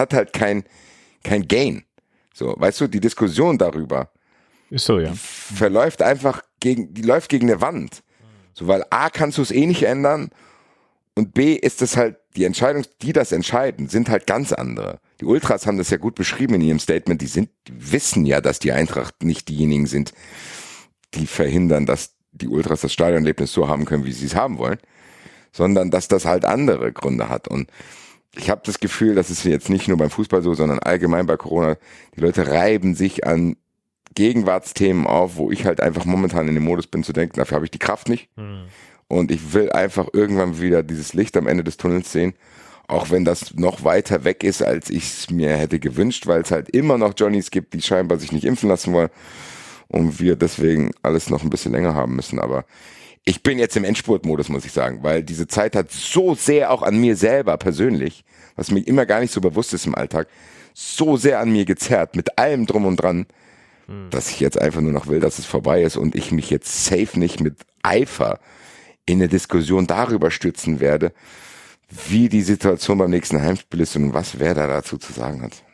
Gain. So, weißt du, die Diskussion darüber ist so, ja. Verläuft einfach die läuft gegen eine Wand. So, weil A, kannst du es eh nicht ändern und B, ist es halt, die Entscheidung, die das entscheiden, sind halt ganz andere. Die Ultras haben das ja gut beschrieben in ihrem Statement, die wissen ja, dass die Eintracht nicht diejenigen sind, die verhindern, dass die Ultras das Stadionerlebnis so haben können, wie sie es haben wollen, sondern dass das halt andere Gründe hat. Und ich habe das Gefühl, das ist jetzt nicht nur beim Fußball so, sondern allgemein bei Corona, die Leute reiben sich an Gegenwartsthemen auf, wo ich halt einfach momentan in dem Modus bin zu denken, dafür habe ich die Kraft nicht. Und ich will einfach irgendwann wieder dieses Licht am Ende des Tunnels sehen, auch wenn das noch weiter weg ist, als ich es mir hätte gewünscht, weil es halt immer noch Johnnies gibt, die scheinbar sich nicht impfen lassen wollen und wir deswegen alles noch ein bisschen länger haben müssen. Aber ich bin jetzt im Endspurtmodus, muss ich sagen, weil diese Zeit hat so sehr auch an mir selber persönlich, was mir immer gar nicht so bewusst ist im Alltag, so sehr an mir gezerrt, mit allem drum und dran, dass ich jetzt einfach nur noch will, dass es vorbei ist und ich mich jetzt safe nicht mit Eifer in eine Diskussion darüber stürzen werde, wie die Situation beim nächsten Heimspiel ist und was wer da dazu zu sagen hat.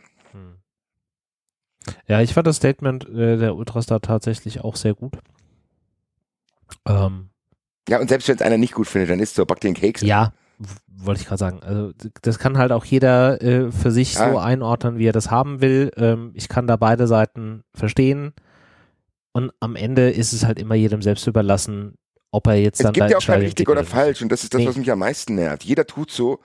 Ja, ich fand das Statement der Ultras da tatsächlich auch sehr gut. Ja, und selbst wenn es einer nicht gut findet, dann ist so, back den Keks. Ja, wollte ich gerade sagen. Also das kann halt auch jeder für sich so einordnen, wie er das haben will. Ich kann da beide Seiten verstehen. Und am Ende ist es halt immer jedem selbst überlassen, ob er jetzt dann da Es gibt ja auch kein richtig oder falsch. Und das ist das, was mich am meisten nervt. Jeder tut so,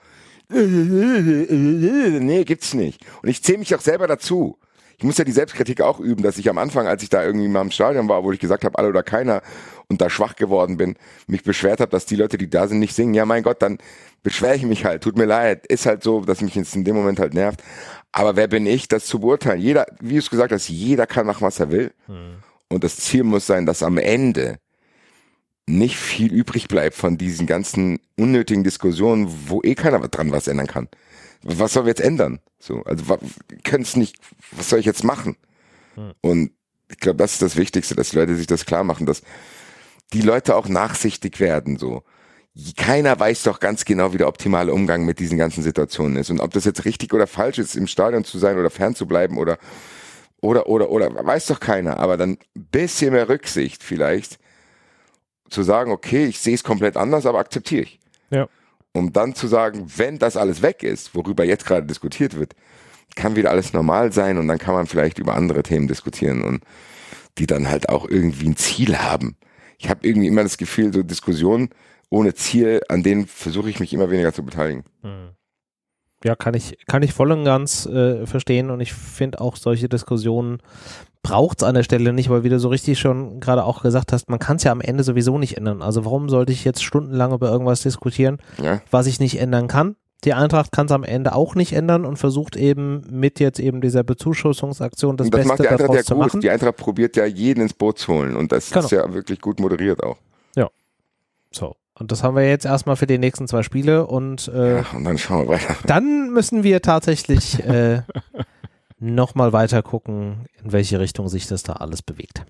nee, gibt's nicht. Und ich zähle mich auch selber dazu. Ich muss ja die Selbstkritik auch üben, dass ich am Anfang, als ich da irgendwie mal im Stadion war, wo ich gesagt habe, alle oder keiner und da schwach geworden bin, mich beschwert habe, dass die Leute, die da sind, nicht singen. Ja, mein Gott, dann beschwere ich mich halt. Tut mir leid. Ist halt so, dass mich jetzt in dem Moment halt nervt. Aber wer bin ich, das zu beurteilen? Jeder, wie du es gesagt hast, jeder kann machen, was er will. Und das Ziel muss sein, dass am Ende nicht viel übrig bleibt von diesen ganzen unnötigen Diskussionen, wo eh keiner dran was ändern kann. Was sollen wir jetzt ändern? So, also können es nicht, was soll ich jetzt machen? Und ich glaube, das ist das Wichtigste, dass die Leute sich das klar machen, dass die Leute auch nachsichtig werden. So, keiner weiß doch ganz genau, wie der optimale Umgang mit diesen ganzen Situationen ist und ob das jetzt richtig oder falsch ist, im Stadion zu sein oder fern zu bleiben oder weiß doch keiner. Aber dann ein bisschen mehr Rücksicht vielleicht zu sagen, okay, ich sehe es komplett anders, aber akzeptiere ich. Ja. Um dann zu sagen, wenn das alles weg ist, worüber jetzt gerade diskutiert wird, kann wieder alles normal sein und dann kann man vielleicht über andere Themen diskutieren und die dann halt auch irgendwie ein Ziel haben. Ich habe irgendwie immer das Gefühl, so Diskussionen ohne Ziel, an denen versuche ich mich immer weniger zu beteiligen. Ja, kann ich voll und ganz verstehen und ich finde auch solche Diskussionen braucht es an der Stelle nicht, weil wie du so richtig schon gerade auch gesagt hast, man kann es ja am Ende sowieso nicht ändern. Also warum sollte ich jetzt stundenlang über irgendwas diskutieren, was ich nicht ändern kann? Die Eintracht kann es am Ende auch nicht ändern und versucht eben mit jetzt eben dieser Bezuschussungsaktion das Beste daraus zu machen. Die Eintracht probiert ja jeden ins Boot zu holen und das ist ja wirklich gut moderiert auch. Ja, so. Und das haben wir jetzt erstmal für die nächsten 2 Spiele und und dann schauen wir weiter. Dann müssen wir tatsächlich nochmal weiter gucken, in welche Richtung sich das da alles bewegt.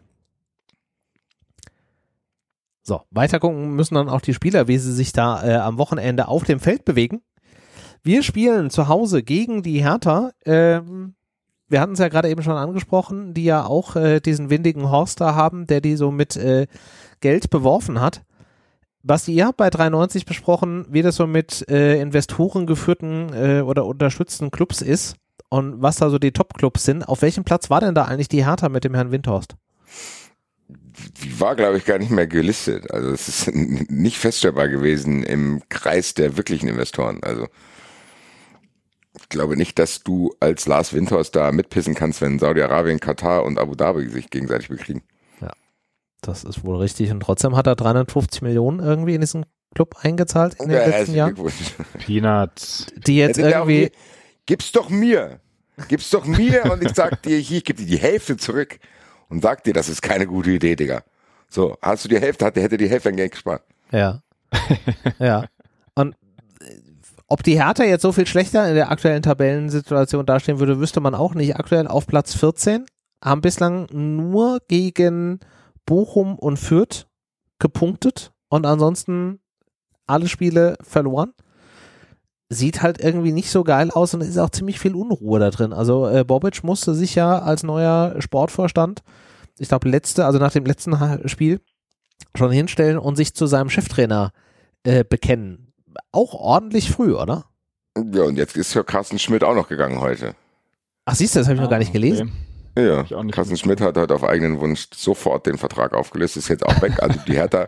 So, weiter gucken müssen dann auch die Spieler, wie sie sich da am Wochenende auf dem Feld bewegen. Wir spielen zu Hause gegen die Hertha. Wir hatten es ja gerade eben schon angesprochen, die ja auch diesen windigen Horst da haben, der die so mit Geld beworfen hat. Basti, ihr habt bei 93 besprochen, wie das so mit Investoren geführten oder unterstützten Clubs ist und was da so die Top-Clubs sind. Auf welchem Platz war denn da eigentlich die Hertha mit dem Herrn Windhorst? die war, glaube ich, gar nicht mehr gelistet. Also es ist nicht feststellbar gewesen im Kreis der wirklichen Investoren. Also ich glaube nicht, dass du als Lars Windhorst da mitpissen kannst, wenn Saudi-Arabien, Katar und Abu Dhabi sich gegenseitig bekriegen. Ja, das ist wohl richtig. Und trotzdem hat er 350 Millionen irgendwie in diesen Club eingezahlt in den letzten Jahren. Peanuts. Die jetzt irgendwie... Gib's doch mir und ich sag dir, ich gebe dir die Hälfte zurück und sag dir, das ist keine gute Idee, Digga. So, hast du die Hälfte, hätte die Hälfte an Geld gespart. Ja. Ja. Und ob die Hertha jetzt so viel schlechter in der aktuellen Tabellensituation dastehen würde, wüsste man auch nicht. Aktuell auf Platz 14, haben bislang nur gegen Bochum und Fürth gepunktet und ansonsten alle Spiele verloren. Sieht halt irgendwie nicht so geil aus und ist auch ziemlich viel Unruhe da drin. Also Bobic musste sich ja als neuer Sportvorstand, ich glaube nach dem letzten Spiel schon hinstellen und sich zu seinem Cheftrainer bekennen. Auch ordentlich früh, oder? Ja, und jetzt ist ja Carsten Schmidt auch noch gegangen heute. Ach, siehst du, das habe ich noch gar nicht gelesen. Ja, Carsten Schmidt hat heute auf eigenen Wunsch sofort den Vertrag aufgelöst, ist jetzt auch weg. Also die Hertha,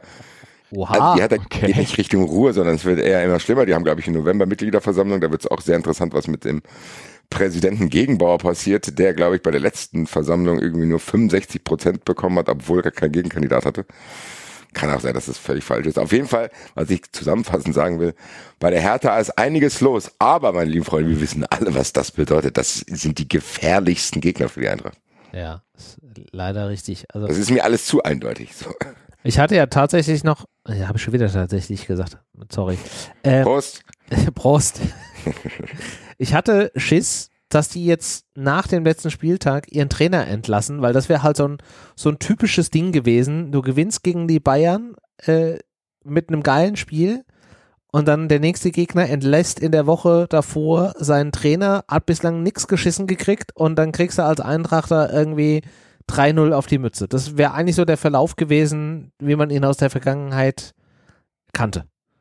geht nicht Richtung Ruhe, sondern es wird eher immer schlimmer. Die haben, glaube ich, im November Mitgliederversammlung, da wird es auch sehr interessant, was mit dem Präsidenten Gegenbauer passiert, der, glaube ich, bei der letzten Versammlung irgendwie nur 65% bekommen hat, obwohl er keinen Gegenkandidat hatte. Kann auch sein, dass das völlig falsch ist. Auf jeden Fall, was ich zusammenfassend sagen will, bei der Hertha ist einiges los, aber, meine lieben Freunde, wir wissen alle, was das bedeutet. Das sind die gefährlichsten Gegner für die Eintracht. Ja, ist leider richtig. Also, das ist mir alles zu eindeutig. So. Ich hatte ja tatsächlich noch, habe ich schon wieder tatsächlich gesagt, sorry. Prost. Prost. Ich hatte Schiss, dass die jetzt nach dem letzten Spieltag ihren Trainer entlassen, weil das wäre halt so ein typisches Ding gewesen. Du gewinnst gegen die Bayern mit einem geilen Spiel und dann der nächste Gegner entlässt in der Woche davor seinen Trainer, hat bislang nichts geschissen gekriegt und dann kriegst du als Eintrachter irgendwie 3-0 auf die Mütze. Das wäre eigentlich so der Verlauf gewesen, wie man ihn aus der Vergangenheit kannte.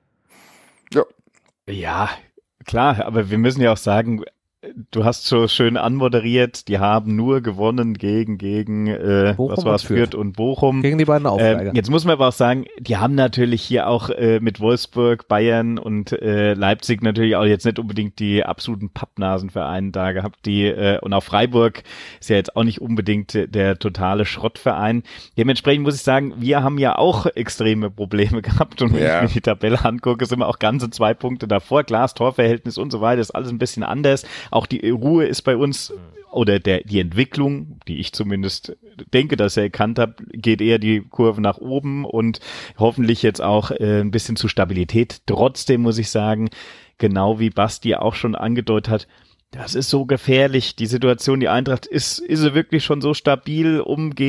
Ja, klar, aber wir müssen ja auch sagen, du hast so schön anmoderiert, die haben nur gewonnen gegen was war es, Fürth und Bochum. Gegen die beiden Aufsteiger. Jetzt muss man aber auch sagen, die haben natürlich hier auch mit Wolfsburg, Bayern und Leipzig natürlich auch jetzt nicht unbedingt die absoluten Pappnasenvereine da gehabt, und auch Freiburg ist ja jetzt auch nicht unbedingt der totale Schrottverein. Dementsprechend muss ich sagen, wir haben ja auch extreme Probleme gehabt und wenn ich mir die Tabelle angucke, sind wir auch ganze 2 Punkte davor. Klar, das Torverhältnis und so weiter ist alles ein bisschen anders. Auch die Ruhe ist bei uns, oder die Entwicklung, die ich zumindest denke, dass ich erkannt habe, geht eher die Kurve nach oben und hoffentlich jetzt auch ein bisschen zu Stabilität. Trotzdem muss ich sagen, genau wie Basti auch schon angedeutet hat, das ist so gefährlich, die Situation, die Eintracht ist sie wirklich schon so stabil,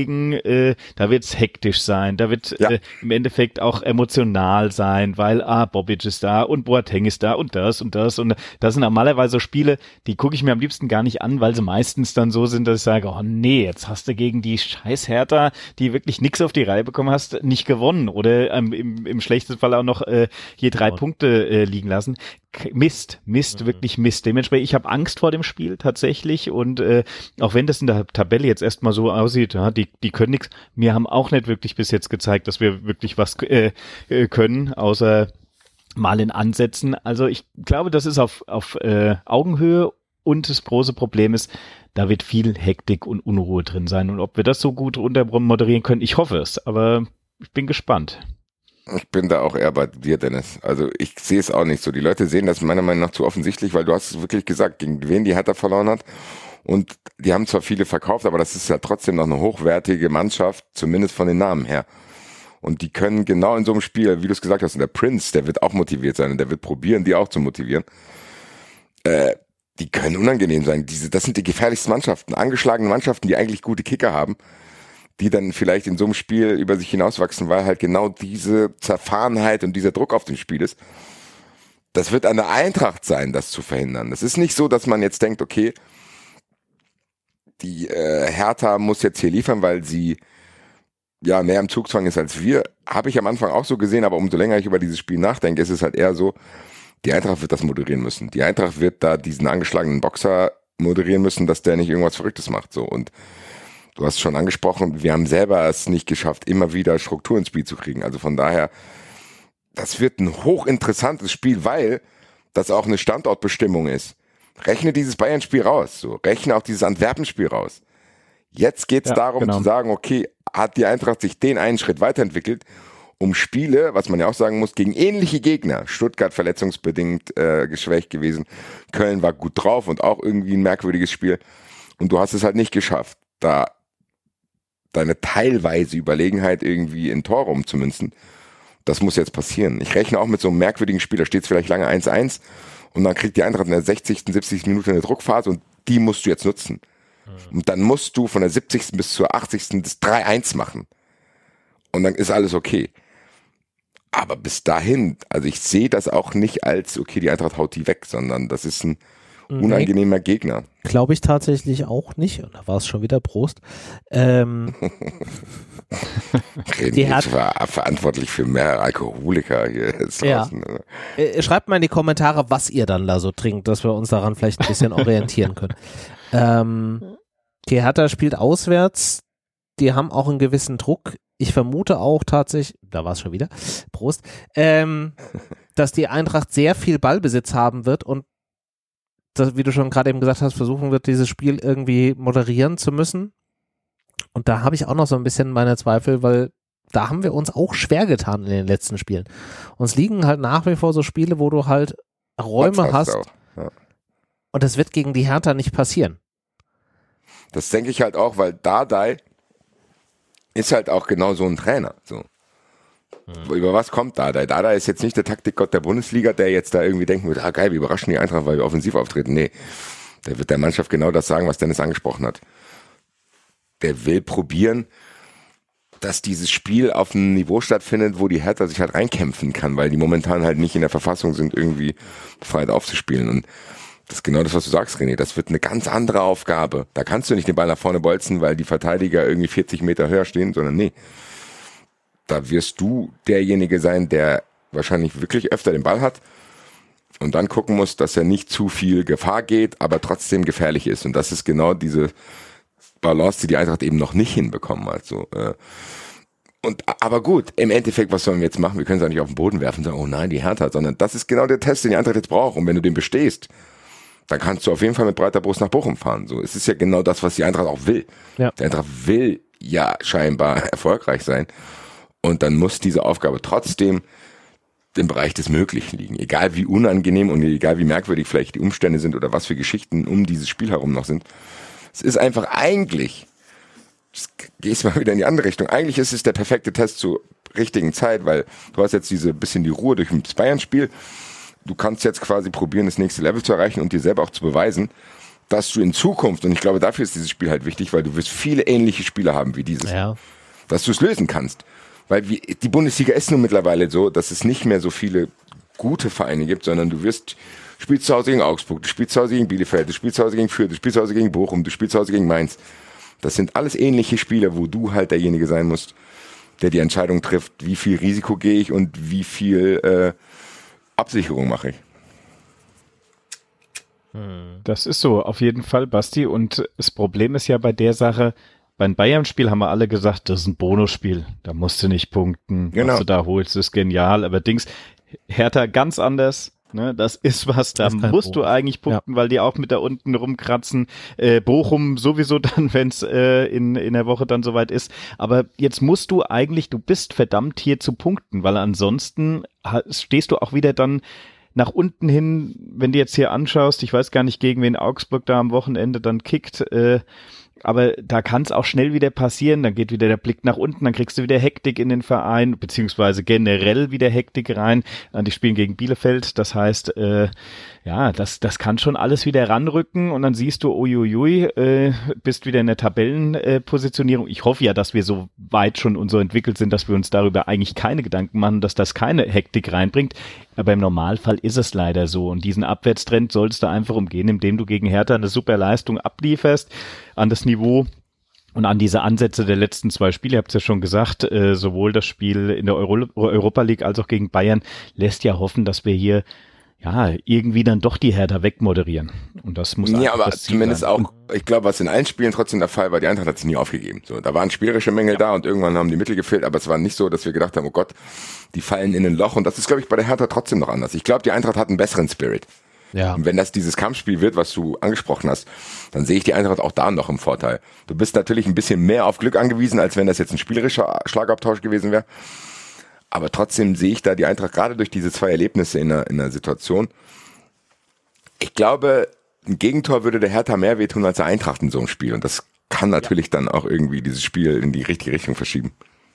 da wird's hektisch sein, da wird im Endeffekt auch emotional sein, weil Bobic ist da und Boateng ist da und das und das und das sind normalerweise so Spiele, die gucke ich mir am liebsten gar nicht an, weil sie meistens dann so sind, dass ich sage, oh nee, jetzt hast du gegen die scheiß Hertha, die wirklich nichts auf die Reihe bekommen hast, nicht gewonnen oder im schlechtesten Fall auch noch hier 3 Punkte liegen lassen. Mist, wirklich Mist. Dementsprechend, ich habe Angst vor dem Spiel tatsächlich und auch wenn das in der Tabelle jetzt erstmal so aussieht, ja, die können nichts, mir haben auch nicht wirklich bis jetzt gezeigt, dass wir wirklich was können, außer mal in Ansätzen. Also ich glaube, das ist auf Augenhöhe und das große Problem ist, da wird viel Hektik und Unruhe drin sein und ob wir das so gut moderieren können, ich hoffe es, aber ich bin gespannt. Ich bin da auch eher bei dir, Dennis. Also ich sehe es auch nicht so. Die Leute sehen das meiner Meinung nach zu offensichtlich, weil du hast es wirklich gesagt, gegen wen die Hertha verloren hat. Und die haben zwar viele verkauft, aber das ist ja trotzdem noch eine hochwertige Mannschaft, zumindest von den Namen her. Und die können genau in so einem Spiel, wie du es gesagt hast, und der Prince, der wird auch motiviert sein und der wird probieren, die auch zu motivieren. Die können unangenehm sein. Das sind die gefährlichsten Mannschaften, angeschlagene Mannschaften, die eigentlich gute Kicker haben, die dann vielleicht in so einem Spiel über sich hinauswachsen, weil halt genau diese Zerfahrenheit und dieser Druck auf dem Spiel ist. Das wird an der Eintracht sein, das zu verhindern. Das ist nicht so, dass man jetzt denkt, okay, die Hertha muss jetzt hier liefern, weil sie ja mehr im Zugzwang ist als wir. Habe ich am Anfang auch so gesehen, aber umso länger ich über dieses Spiel nachdenke, ist es halt eher so, die Eintracht wird das moderieren müssen. Die Eintracht wird da diesen angeschlagenen Boxer moderieren müssen, dass der nicht irgendwas Verrücktes macht. So. Und Du hast schon angesprochen, wir haben selber es nicht geschafft, immer wieder Struktur ins Spiel zu kriegen. Also von daher, das wird ein hochinteressantes Spiel, weil das auch eine Standortbestimmung ist. Rechne dieses Bayern-Spiel raus, so. Rechne auch dieses Antwerpen-Spiel raus. Jetzt geht es darum zu sagen, okay, hat die Eintracht sich den einen Schritt weiterentwickelt, um Spiele, was man ja auch sagen muss, gegen ähnliche Gegner, Stuttgart verletzungsbedingt geschwächt gewesen, Köln war gut drauf und auch irgendwie ein merkwürdiges Spiel und du hast es halt nicht geschafft, da deine teilweise Überlegenheit irgendwie in Tore umzumünzen. Das muss jetzt passieren. Ich rechne auch mit so einem merkwürdigen Spiel, da steht es vielleicht lange 1-1 und dann kriegt die Eintracht in der 60., 70. Minute eine Druckphase und die musst du jetzt nutzen. Und dann musst du von der 70. bis zur 80. das 3-1 machen. Und dann ist alles okay. Aber bis dahin, also ich sehe das auch nicht als, okay, die Eintracht haut die weg, sondern das ist unangenehmer Gegner. Glaube ich tatsächlich auch nicht. Und da war es schon wieder Prost. Die war verantwortlich für mehr Alkoholiker hier draußen. Ja. Schreibt mal in die Kommentare, was ihr dann da so trinkt, dass wir uns daran vielleicht ein bisschen orientieren können. Die Hertha spielt auswärts. Die haben auch einen gewissen Druck. Ich vermute auch tatsächlich, da war es schon wieder, Prost, dass die Eintracht sehr viel Ballbesitz haben wird und das, wie du schon gerade eben gesagt hast, versuchen wird, dieses Spiel irgendwie moderieren zu müssen. Und da habe ich auch noch so ein bisschen meine Zweifel, weil da haben wir uns auch schwer getan in den letzten Spielen. Uns liegen halt nach wie vor so Spiele, wo du halt Räume hast. Ja. Und das wird gegen die Hertha nicht passieren. Das denke ich halt auch, weil Dardai ist halt auch genau so ein Trainer. So. Über was kommt Dardai? Dardai ist jetzt nicht der Taktikgott der Bundesliga, der jetzt da irgendwie denken wird, geil, wir überraschen die Eintracht, weil wir offensiv auftreten. Nee, der wird der Mannschaft genau das sagen, was Dennis angesprochen hat. Der will probieren, dass dieses Spiel auf einem Niveau stattfindet, wo die Hertha sich halt reinkämpfen kann, weil die momentan halt nicht in der Verfassung sind, irgendwie befreit aufzuspielen. Und das ist genau das, was du sagst, René. Das wird eine ganz andere Aufgabe. Da kannst du nicht den Ball nach vorne bolzen, weil die Verteidiger irgendwie 40 Meter höher stehen, sondern nee. Da wirst du derjenige sein, der wahrscheinlich wirklich öfter den Ball hat und dann gucken muss, dass er nicht zu viel Gefahr geht, aber trotzdem gefährlich ist. Und das ist genau diese Balance, die Eintracht eben noch nicht hinbekommen hat. So, aber gut, im Endeffekt, was sollen wir jetzt machen? Wir können es auch nicht auf den Boden werfen und sagen, oh nein, die Hertha, sondern das ist genau der Test, den die Eintracht jetzt braucht. Und wenn du den bestehst, dann kannst du auf jeden Fall mit breiter Brust nach Bochum fahren. So, es ist ja genau das, was die Eintracht auch will. Ja. Die Eintracht will ja scheinbar erfolgreich sein. Und dann muss diese Aufgabe trotzdem im Bereich des Möglichen liegen. Egal wie unangenehm und egal wie merkwürdig vielleicht die Umstände sind oder was für Geschichten um dieses Spiel herum noch sind. Es ist einfach eigentlich, gehst mal wieder in die andere Richtung, eigentlich ist es der perfekte Test zur richtigen Zeit, weil du hast jetzt diese bisschen die Ruhe durch das Bayern-Spiel. Du kannst jetzt quasi probieren, das nächste Level zu erreichen und dir selber auch zu beweisen, dass du in Zukunft, und ich glaube, dafür ist dieses Spiel halt wichtig, weil du wirst viele ähnliche Spiele haben wie dieses, dass du es lösen kannst. Weil die Bundesliga ist nun mittlerweile so, dass es nicht mehr so viele gute Vereine gibt, sondern du spielst zu Hause gegen Augsburg, du spielst zu Hause gegen Bielefeld, du spielst zu Hause gegen Fürth, du spielst zu Hause gegen Bochum, du spielst zu Hause gegen Mainz. Das sind alles ähnliche Spiele, wo du halt derjenige sein musst, der die Entscheidung trifft, wie viel Risiko gehe ich und wie viel Absicherung mache ich. Das ist so, auf jeden Fall, Basti. Und das Problem ist ja bei der Sache, beim Bayern-Spiel haben wir alle gesagt, das ist ein Bonusspiel. Da musst du nicht punkten. Genau. Was du da holst, ist genial. Aber Hertha ganz anders. Ne? Das ist was, da musst du eigentlich punkten, weil die auch mit da unten rumkratzen. Bochum sowieso dann, wenn es in der Woche dann soweit ist. Aber jetzt musst du bist verdammt hier zu punkten, weil ansonsten stehst du auch wieder dann nach unten hin, wenn du jetzt hier anschaust, ich weiß gar nicht, gegen wen Augsburg da am Wochenende dann kickt, aber da kann es auch schnell wieder passieren, dann geht wieder der Blick nach unten, dann kriegst du wieder Hektik in den Verein, beziehungsweise generell wieder Hektik rein. Die spielen gegen Bielefeld, das heißt, das kann schon alles wieder ranrücken und dann siehst du, uiuiui, bist wieder in der Tabellenpositionierung. Ich hoffe ja, dass wir so weit schon und so entwickelt sind, dass wir uns darüber eigentlich keine Gedanken machen, dass das keine Hektik reinbringt. Aber im Normalfall ist es leider so. Und diesen Abwärtstrend sollst du einfach umgehen, indem du gegen Hertha eine super Leistung ablieferst an das Niveau und an diese Ansätze der letzten 2 Spiele. Ihr habt es ja schon gesagt, sowohl das Spiel in der Europa League als auch gegen Bayern lässt ja hoffen, dass wir hier ja, irgendwie dann doch die Hertha wegmoderieren. Und das muss ja, aber das Ziel zumindest sein. auch, ich glaube, was in allen Spielen trotzdem der Fall war, die Eintracht hat sich nie aufgegeben. So, da waren spielerische Mängel da und irgendwann haben die Mittel gefehlt, aber es war nicht so, dass wir gedacht haben, oh Gott, die fallen in ein Loch. Und das ist, glaube ich, bei der Hertha trotzdem noch anders. Ich glaube, die Eintracht hat einen besseren Spirit. Ja. Und wenn das dieses Kampfspiel wird, was du angesprochen hast, dann sehe ich die Eintracht auch da noch im Vorteil. Du bist natürlich ein bisschen mehr auf Glück angewiesen, als wenn das jetzt ein spielerischer Schlagabtausch gewesen wäre. Aber trotzdem sehe ich da die Eintracht gerade durch diese 2 Erlebnisse in einer Situation. Ich glaube, ein Gegentor würde der Hertha mehr wehtun als der Eintracht in so einem Spiel. Und das kann natürlich dann auch irgendwie dieses Spiel in die richtige Richtung verschieben.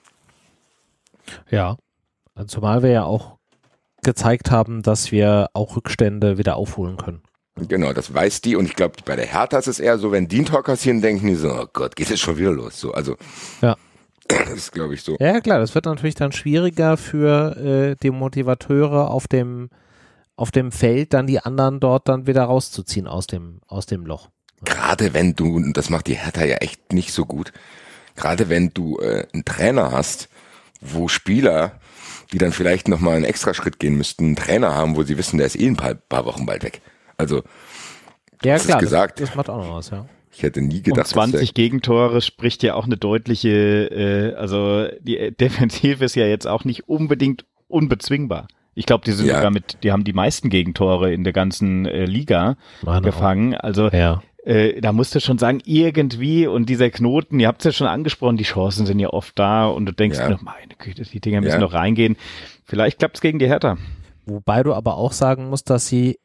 Ja. Zumal wir ja auch gezeigt haben, dass wir auch Rückstände wieder aufholen können. Genau, das weiß die. Und ich glaube, bei der Hertha ist es eher so, wenn die ein Tor kassieren, denken die so, oh Gott, geht es schon wieder los. So, also, ja. Das ist, glaube ich, so. Ja, klar, das wird natürlich dann schwieriger für die Motivateure auf dem Feld, dann die anderen dort dann wieder rauszuziehen aus dem Loch. Gerade wenn du, und das macht die Hertha ja echt nicht so gut, gerade wenn du einen Trainer hast, wo Spieler, die dann vielleicht nochmal einen Extraschritt gehen müssten, einen Trainer haben, wo sie wissen, der ist eh ein paar Wochen bald weg. Also, ja, klar, gesagt. Das macht auch noch was, ja. Ich hätte nie gedacht, und 20 Gegentore spricht ja auch eine deutliche, also die Defensive ist ja jetzt auch nicht unbedingt unbezwingbar. Ich glaube, die sind sogar die haben die meisten Gegentore in der ganzen Liga gefangen. Also da musst du schon sagen, irgendwie, und dieser Knoten, ihr habt es ja schon angesprochen, die Chancen sind ja oft da und du denkst, meine Güte, die Dinger müssen noch reingehen. Vielleicht klappt es gegen die Hertha. Wobei du aber auch sagen musst, dass sie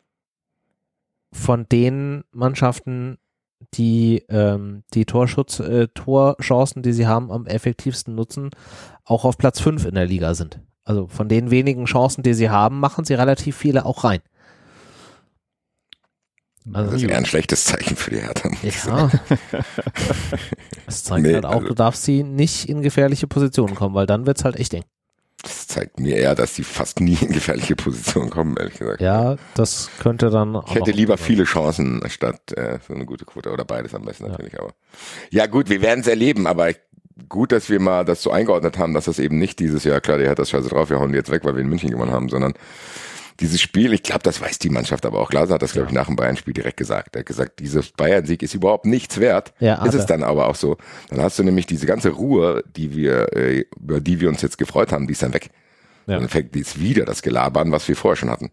von den Mannschaften, die Torchancen, die sie haben, am effektivsten nutzen, auch auf Platz 5 in der Liga sind. Also von den wenigen Chancen, die sie haben, machen sie relativ viele auch rein. Also das ist eher ein schlechtes Zeichen für die Hertha. Ja. Das zeigt halt auch, du darfst sie nicht in gefährliche Positionen kommen, weil dann wird's halt echt eng. Das zeigt mir eher, dass sie fast nie in gefährliche Positionen kommen, ehrlich gesagt. Ja, das könnte dann auch. Ich hätte lieber viele Chancen statt so eine gute Quote oder beides am besten natürlich. Aber ja gut, wir werden es erleben, aber gut, dass wir mal das so eingeordnet haben, dass das eben nicht dieses Jahr, klar, die hat das scheiße drauf, wir hauen die jetzt weg, weil wir in München gewonnen haben, sondern dieses Spiel, ich glaube, das weiß die Mannschaft, aber auch Glaser hat das, glaube ich, nach dem Bayern-Spiel direkt gesagt. Er hat gesagt, dieser Bayern-Sieg ist überhaupt nichts wert. Ja, ist es dann aber auch so. Dann hast du nämlich diese ganze Ruhe, über die wir uns jetzt gefreut haben, die ist dann weg. Ja. Und dann fängt jetzt wieder das Gelaber an, was wir vorher schon hatten.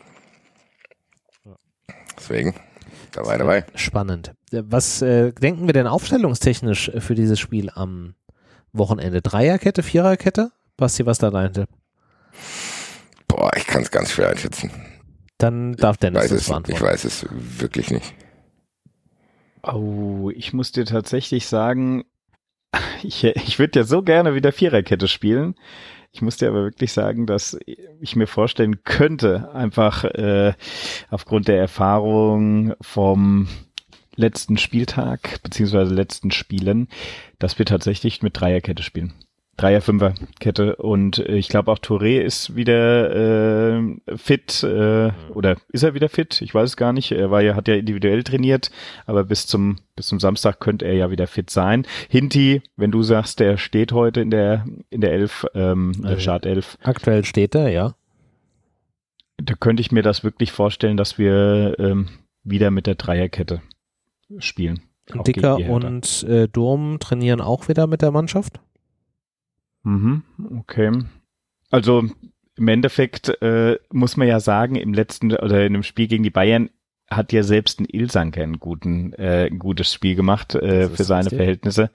Deswegen, dabei. Spannend. Was denken wir denn aufstellungstechnisch für dieses Spiel am Wochenende? Dreierkette, Viererkette? Basti, was da dein Tipp? Boah, ich kann es ganz schwer einschätzen. Dann darf Dennis das beantworten. Ich weiß es wirklich nicht. Oh, ich muss dir tatsächlich sagen, ich würde ja so gerne wieder Viererkette spielen. Ich muss dir aber wirklich sagen, dass ich mir vorstellen könnte, einfach aufgrund der Erfahrung vom letzten Spieltag, beziehungsweise letzten Spielen, dass wir tatsächlich mit Dreierkette spielen. Dreier-Fünfer-Kette und ich glaube auch Touré ist wieder fit oder ist er wieder fit? Ich weiß es gar nicht. Er hat ja individuell trainiert, aber bis zum Samstag könnte er ja wieder fit sein. Hinti, wenn du sagst, der steht heute in der Elf, der Startelf. Aktuell steht er, ja. Da könnte ich mir das wirklich vorstellen, dass wir wieder mit der Dreierkette spielen. Dicker und Durm trainieren auch wieder mit der Mannschaft? Okay. Also im Endeffekt muss man ja sagen, im letzten oder in dem Spiel gegen die Bayern hat ja selbst ein Ilsanker ein gutes Spiel gemacht für seine Verhältnisse.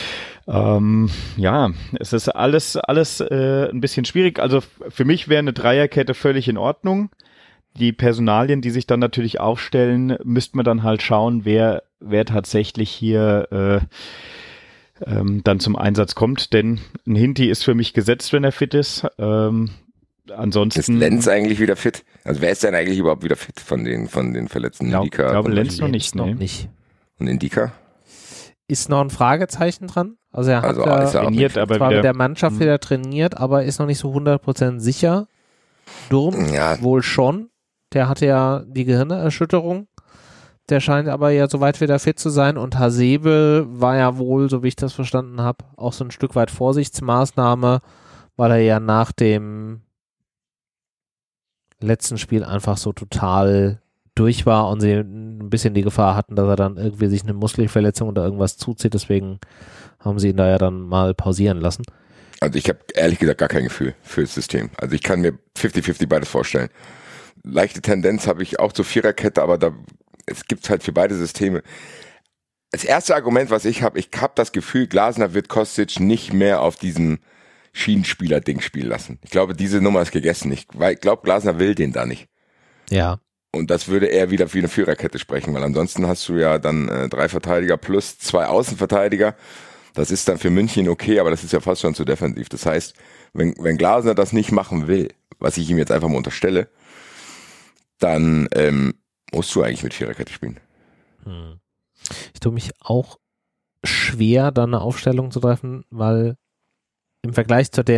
Ja, es ist alles ein bisschen schwierig. Also für mich wäre eine Dreierkette völlig in Ordnung. Die Personalien, die sich dann natürlich aufstellen, müsste man dann halt schauen, wer tatsächlich hier dann zum Einsatz kommt, denn ein Hinti ist für mich gesetzt, wenn er fit ist. Ansonsten ist Lenz eigentlich wieder fit? Also wer ist denn eigentlich überhaupt wieder fit von den Verletzten? Indika? Ich glaube Lenz noch nicht. Und Indika? Ist noch ein Fragezeichen dran. Also er hat trainiert, aber zwar mit der Mannschaft wieder trainiert, aber ist noch nicht so 100% sicher. Durm wohl schon. Der hatte ja die Gehirnerschütterung. Der scheint aber ja soweit wieder fit zu sein und Hasebe war ja wohl, so wie ich das verstanden habe, auch so ein Stück weit Vorsichtsmaßnahme, weil er ja nach dem letzten Spiel einfach so total durch war und sie ein bisschen die Gefahr hatten, dass er dann irgendwie sich eine Muskelverletzung oder irgendwas zuzieht. Deswegen haben sie ihn da ja dann mal pausieren lassen. Also ich habe ehrlich gesagt gar kein Gefühl für das System. Also ich kann mir 50-50 beides vorstellen. Leichte Tendenz habe ich auch zur Viererkette, aber es gibt halt für beide Systeme. Das erste Argument, was ich habe das Gefühl, Glasner wird Kostic nicht mehr auf diesem Schienenspieler-Ding spielen lassen. Ich glaube, diese Nummer ist gegessen. Ich glaube, Glasner will den da nicht. Ja. Und das würde eher wieder für eine Viererkette sprechen, weil ansonsten hast du ja dann 3 Verteidiger plus 2 Außenverteidiger. Das ist dann für München okay, aber das ist ja fast schon zu defensiv. Das heißt, wenn Glasner das nicht machen will, was ich ihm jetzt einfach mal unterstelle, dann musst du eigentlich mit Viererkette spielen. Ich tue mich auch schwer, da eine Aufstellung zu treffen, weil im Vergleich zu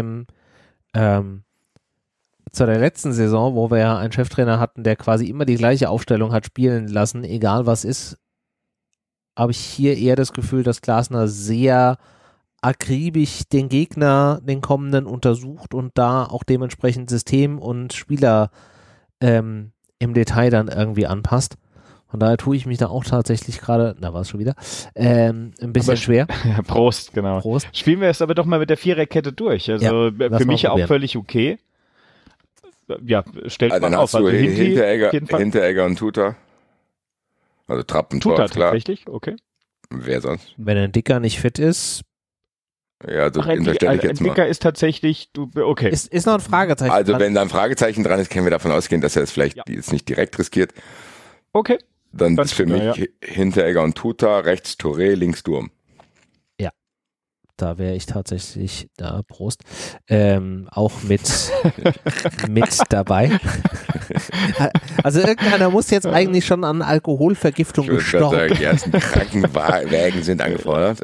zur der letzten Saison, wo wir ja einen Cheftrainer hatten, der quasi immer die gleiche Aufstellung hat spielen lassen, egal was ist, habe ich hier eher das Gefühl, dass Glasner sehr akribisch den Gegner, den kommenden, untersucht und da auch dementsprechend System und Spieler im Detail dann irgendwie anpasst. Von daher tue ich mich da auch tatsächlich gerade, da war es schon wieder, ein bisschen schwer. Ja, Prost, genau. Prost. Spielen wir es aber doch mal mit der Viererkette durch. Also ja, für mich auch völlig okay. Ja, stellt also mal dann auf. hast du Also Hinteregger und Tuta. Also Trapp und Tuta, klar. tatsächlich, okay. Wer sonst? Wenn ein Dicker nicht fit ist, Ja, also unterstelle ich jetzt ein mal. Dicker ist tatsächlich, okay. ist noch ein Fragezeichen. Also wenn da ein Fragezeichen dran ist, können wir davon ausgehen, dass er es vielleicht jetzt nicht direkt riskiert. Okay. Dann Ganz ist für klar, mich Hinteregger und Tuta, rechts Touré, links Durm. Da wäre ich tatsächlich, Prost, auch mit dabei. Also irgendeiner muss jetzt eigentlich schon an Alkoholvergiftung gestorben. Die ersten Krankenwägen sind angefordert.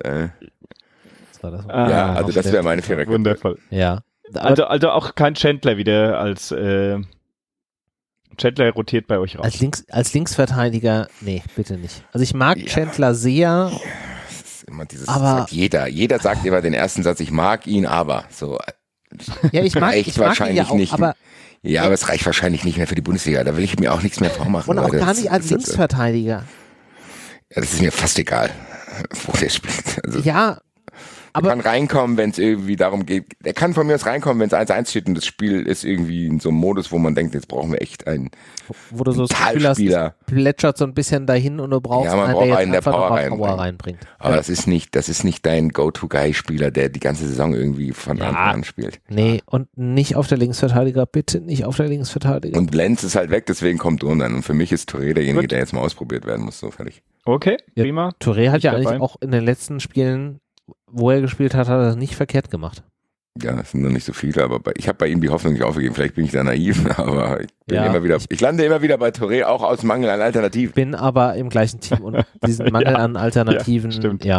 Ja, also das wäre meine Viererkette. Wundervoll. Ja. Also auch kein Chandler wieder als Chandler rotiert bei euch raus. Als Linksverteidiger, nee, bitte nicht. Also ich mag Chandler sehr. Immer dieses, aber sagt jeder. Jeder sagt immer den ersten Satz, ich mag ihn, aber so. Ja, ich mag ihn ja auch, nicht. Aber es reicht wahrscheinlich nicht mehr für die Bundesliga. Da will ich mir auch nichts mehr vormachen. Und auch gar nicht als Linksverteidiger. Ja, das ist mir fast egal, wo der spielt. Also, ja, aber. Er kann reinkommen, wenn es irgendwie darum geht. Er kann von mir aus reinkommen, wenn es 1-1 steht und das Spiel ist irgendwie in so einem Modus, wo man denkt, jetzt brauchen wir echt einen wo du so das Gefühl hast, es plätschert so ein bisschen dahin und du brauchst einen, der Power reinbringt. Aber das ist nicht dein Go-To-Guy-Spieler, der die ganze Saison irgendwie von Anfang an spielt. Nee, und nicht auf der Linksverteidiger, bitte nicht auf der Linksverteidiger. Und Lenz ist halt weg, deswegen kommt Durm dann. Und für mich ist Touré derjenige, der jetzt mal ausprobiert werden muss. So, fertig. Okay, prima. Touré hat ja eigentlich auch in den letzten Spielen, wo er gespielt hat, hat er das nicht verkehrt gemacht. Ja, das sind noch nicht so viele, aber ich habe bei ihm die Hoffnung nicht aufgegeben. Vielleicht bin ich da naiv, aber ich lande immer wieder bei Touré, auch aus Mangel an Alternativen. Bin aber im gleichen Team und diesen Mangel an Alternativen,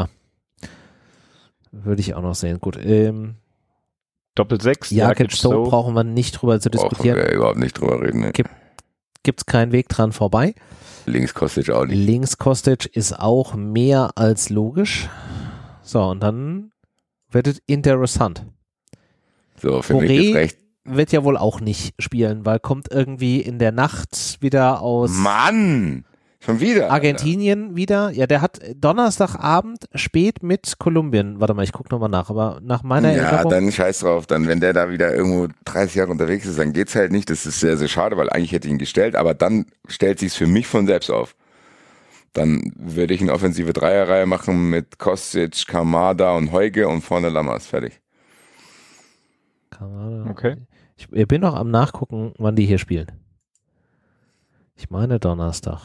würde ich auch noch sehen. Gut, Doppel-6, Jakic, so brauchen wir nicht drüber zu diskutieren. Brauchen wir überhaupt nicht drüber reden. Ne? Gibt's keinen Weg dran vorbei. Links Kostic auch nicht. Links Kostic ist auch mehr als logisch. So, und dann wird es interessant. So, für mich ist recht. Wird ja wohl auch nicht spielen, weil kommt irgendwie in der Nacht wieder aus Mann! Schon wieder? Argentinien wieder. Ja, der hat Donnerstagabend spät mit Kolumbien. Warte mal, ich gucke nochmal nach, aber nach meiner Erinnerung. Ja, dann scheiß drauf. Dann, wenn der da wieder irgendwo 30 Jahre unterwegs ist, dann geht's halt nicht. Das ist sehr, sehr schade, weil eigentlich hätte ich ihn gestellt, aber dann stellt sich's für mich von selbst auf. Dann würde ich eine offensive Dreierreihe machen mit Kostic, Kamada und Heuge und vorne Lammers. Fertig. Okay. Ich bin noch am Nachgucken, wann die hier spielen. Ich meine Donnerstag.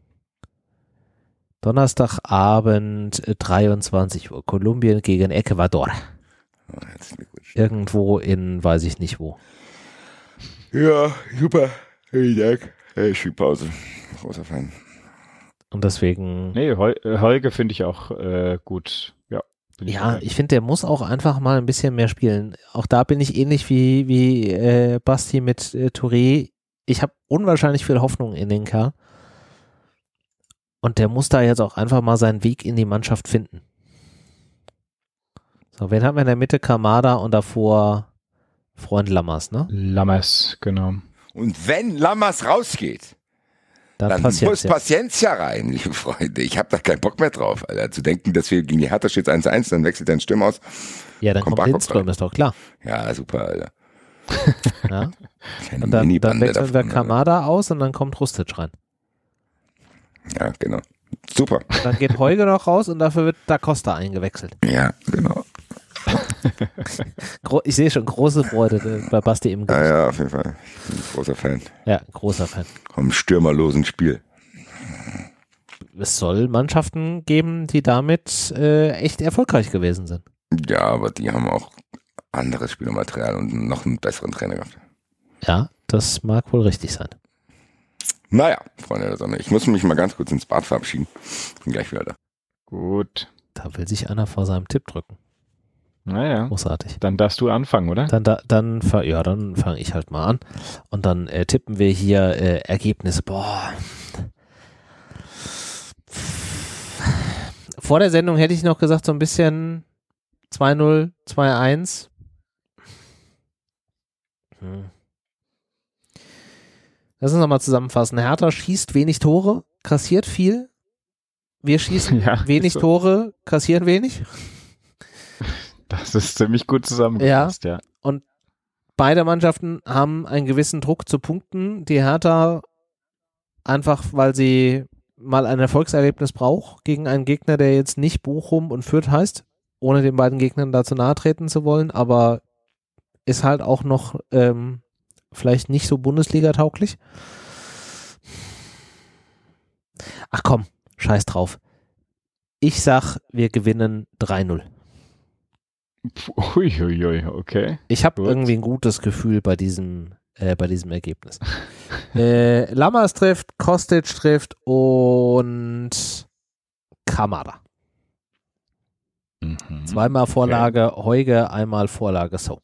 Donnerstagabend 23 Uhr. Kolumbien gegen Ecuador. Oh, irgendwo in, weiß ich nicht wo. Ja, super. Vielen Dank. Hey, Spielpause. Großer Fan. Und deswegen. Nee, Heuge finde ich auch gut. Ja, ich finde, der muss auch einfach mal ein bisschen mehr spielen. Auch da bin ich ähnlich wie Basti mit Touré. Ich habe unwahrscheinlich viel Hoffnung in den K. Und der muss da jetzt auch einfach mal seinen Weg in die Mannschaft finden. So, wen haben wir in der Mitte? Kamada und davor Freund Lammers, ne? Lammers, genau. Und wenn Lammers rausgeht, dann muss Paciencia rein, liebe Freunde. Ich habe da keinen Bock mehr drauf, Alter. Zu denken, dass wir gegen die Hertha steht 1-1, dann wechselt dein Stimme aus. Ja, dann kommt Lindström, ist doch klar. Ja, super, Alter. Ja. Und dann wechseln wir Kamada aus und dann kommt Rustic rein. Ja, genau. Super. Dann geht Heuge noch raus und dafür wird Da Costa eingewechselt. Ja, genau. Ich sehe schon große Freude bei Basti im Gesicht. Ja, auf jeden Fall. Ich bin ein großer Fan. Ja, großer Fan. Vom stürmerlosen Spiel. Es soll Mannschaften geben, die damit echt erfolgreich gewesen sind. Ja, aber die haben auch anderes Spielermaterial und noch einen besseren Trainer gehabt. Ja, das mag wohl richtig sein. Naja, Freunde der Sonne, ich muss mich mal ganz kurz ins Bad verabschieden. Bin gleich wieder da. Gut. Da will sich einer vor seinem Tipp drücken. Naja. Großartig. Dann darfst du anfangen, oder? Dann fange ich halt mal an. Und dann tippen wir hier Ergebnisse. Boah. Vor der Sendung hätte ich noch gesagt, so ein bisschen 2-0, 2-1. Lass uns nochmal zusammenfassen. Hertha schießt wenig Tore, kassiert viel. Wir schießen wenig Tore, kassieren wenig. Das ist ziemlich gut zusammengefasst, ja. Und beide Mannschaften haben einen gewissen Druck zu punkten. Die Hertha einfach, weil sie mal ein Erfolgserlebnis braucht gegen einen Gegner, der jetzt nicht Bochum und Fürth heißt, ohne den beiden Gegnern dazu nahe treten zu wollen, aber ist halt auch noch vielleicht nicht so Bundesliga-tauglich. Ach komm, scheiß drauf. Ich sag, wir gewinnen 3-0. Uiuiui, okay. Ich habe irgendwie ein gutes Gefühl bei diesem Ergebnis. Lammers trifft, Kostic trifft und Kamada. Zweimal Vorlage, okay. Heuge, einmal Vorlage, so.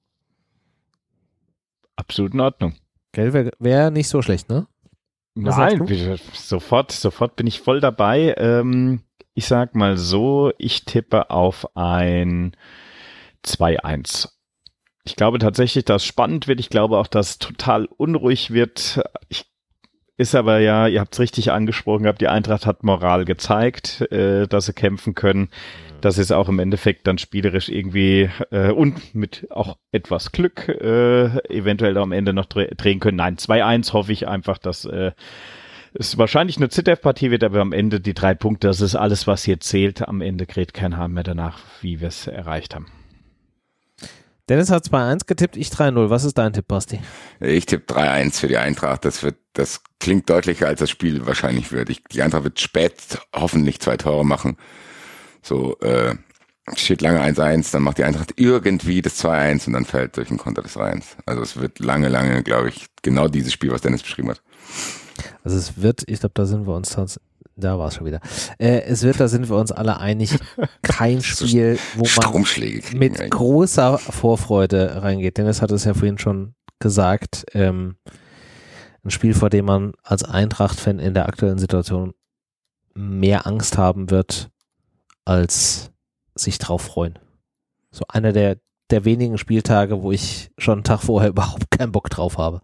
Absolut in Ordnung. Gell, wär nicht so schlecht, ne? Nein, sofort bin ich voll dabei. Ich sag mal so, ich tippe auf ein 2-1. Ich glaube tatsächlich, dass es spannend wird. Ich glaube auch, dass es total unruhig wird. Ist aber ja, ihr habt es richtig angesprochen gehabt, die Eintracht hat Moral gezeigt, dass sie kämpfen können. Dass sie es auch im Endeffekt dann spielerisch irgendwie und mit auch etwas Glück eventuell am Ende noch drehen können. Nein, 2-1 hoffe ich einfach, dass es wahrscheinlich eine ZDF-Partie wird, aber am Ende die 3 Punkte, das ist alles, was hier zählt. Am Ende kräht kein Hahn mehr danach, wie wir es erreicht haben. Dennis hat 2-1 getippt, ich 3-0. Was ist dein Tipp, Basti? Ich tippe 3-1 für die Eintracht. Das klingt deutlicher, als das Spiel wahrscheinlich wird. Die Eintracht wird spät hoffentlich 2 Tore machen. So, steht lange 1-1, dann macht die Eintracht irgendwie das 2-1 und dann fällt durch den Konter das 3-1. Also es wird lange, glaube ich, genau dieses Spiel, was Dennis beschrieben hat. Also es wird, ich glaube, da sind wir uns da war es schon wieder. Da sind wir uns alle einig, kein Spiel, wo man mit großer Vorfreude reingeht. Dennis hat es ja vorhin schon gesagt, ein Spiel, vor dem man als Eintracht-Fan in der aktuellen Situation mehr Angst haben wird, als sich drauf freuen. So einer der wenigen Spieltage, wo ich schon einen Tag vorher überhaupt keinen Bock drauf habe.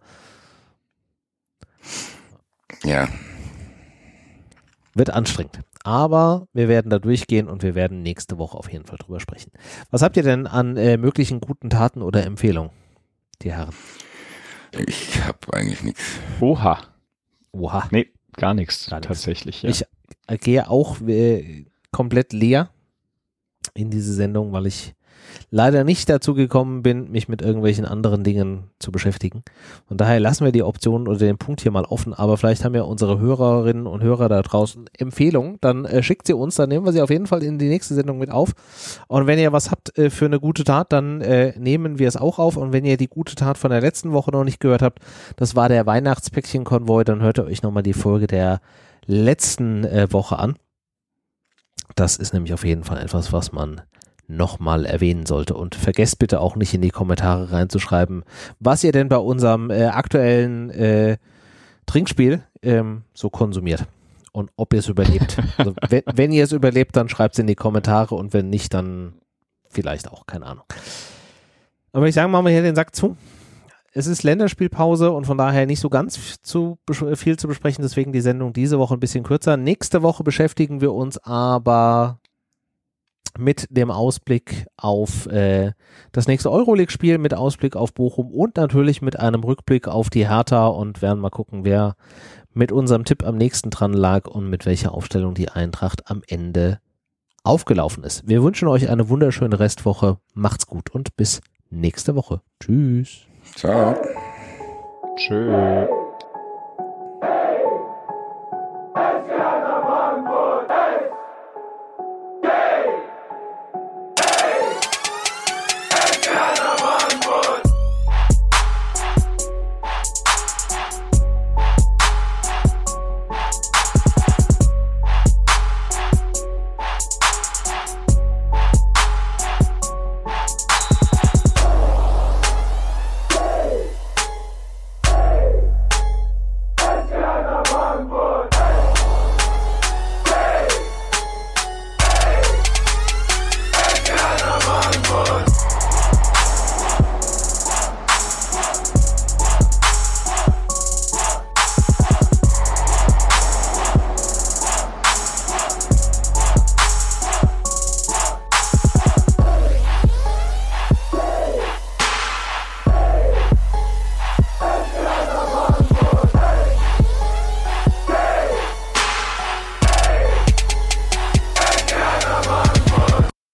Ja. Wird anstrengend. Aber wir werden da durchgehen und wir werden nächste Woche auf jeden Fall drüber sprechen. Was habt ihr denn an möglichen guten Taten oder Empfehlungen, die Herren? Ich habe eigentlich nichts. Oha. Nee, gar nichts. Tatsächlich, ja. Ich gehe auch komplett leer in diese Sendung, weil ich leider nicht dazu gekommen bin, mich mit irgendwelchen anderen Dingen zu beschäftigen. Und daher lassen wir die Option oder den Punkt hier mal offen, aber vielleicht haben ja unsere Hörerinnen und Hörer da draußen Empfehlungen, dann schickt sie uns, dann nehmen wir sie auf jeden Fall in die nächste Sendung mit auf. Und wenn ihr was habt für eine gute Tat, dann nehmen wir es auch auf. Und wenn ihr die gute Tat von der letzten Woche noch nicht gehört habt, das war der Weihnachtspäckchen-Konvoi, dann hört ihr euch nochmal die Folge der letzten Woche an. Das ist nämlich auf jeden Fall etwas, was man nochmal erwähnen sollte. Und vergesst bitte auch nicht in die Kommentare reinzuschreiben, was ihr denn bei unserem aktuellen Trinkspiel so konsumiert und ob ihr es überlebt. Also, wenn ihr es überlebt, dann schreibt es in die Kommentare und wenn nicht, dann vielleicht auch, keine Ahnung. Aber ich sage, machen wir hier den Sack zu. es ist Länderspielpause und von daher nicht so ganz viel zu besprechen, deswegen die Sendung diese Woche ein bisschen kürzer. Nächste Woche beschäftigen wir uns aber mit dem Ausblick auf das nächste Euroleague-Spiel, mit Ausblick auf Bochum und natürlich mit einem Rückblick auf die Hertha und werden mal gucken, wer mit unserem Tipp am nächsten dran lag und mit welcher Aufstellung die Eintracht am Ende aufgelaufen ist. Wir wünschen euch eine wunderschöne Restwoche. Macht's gut und bis nächste Woche. Tschüss. Ciao. Tschö.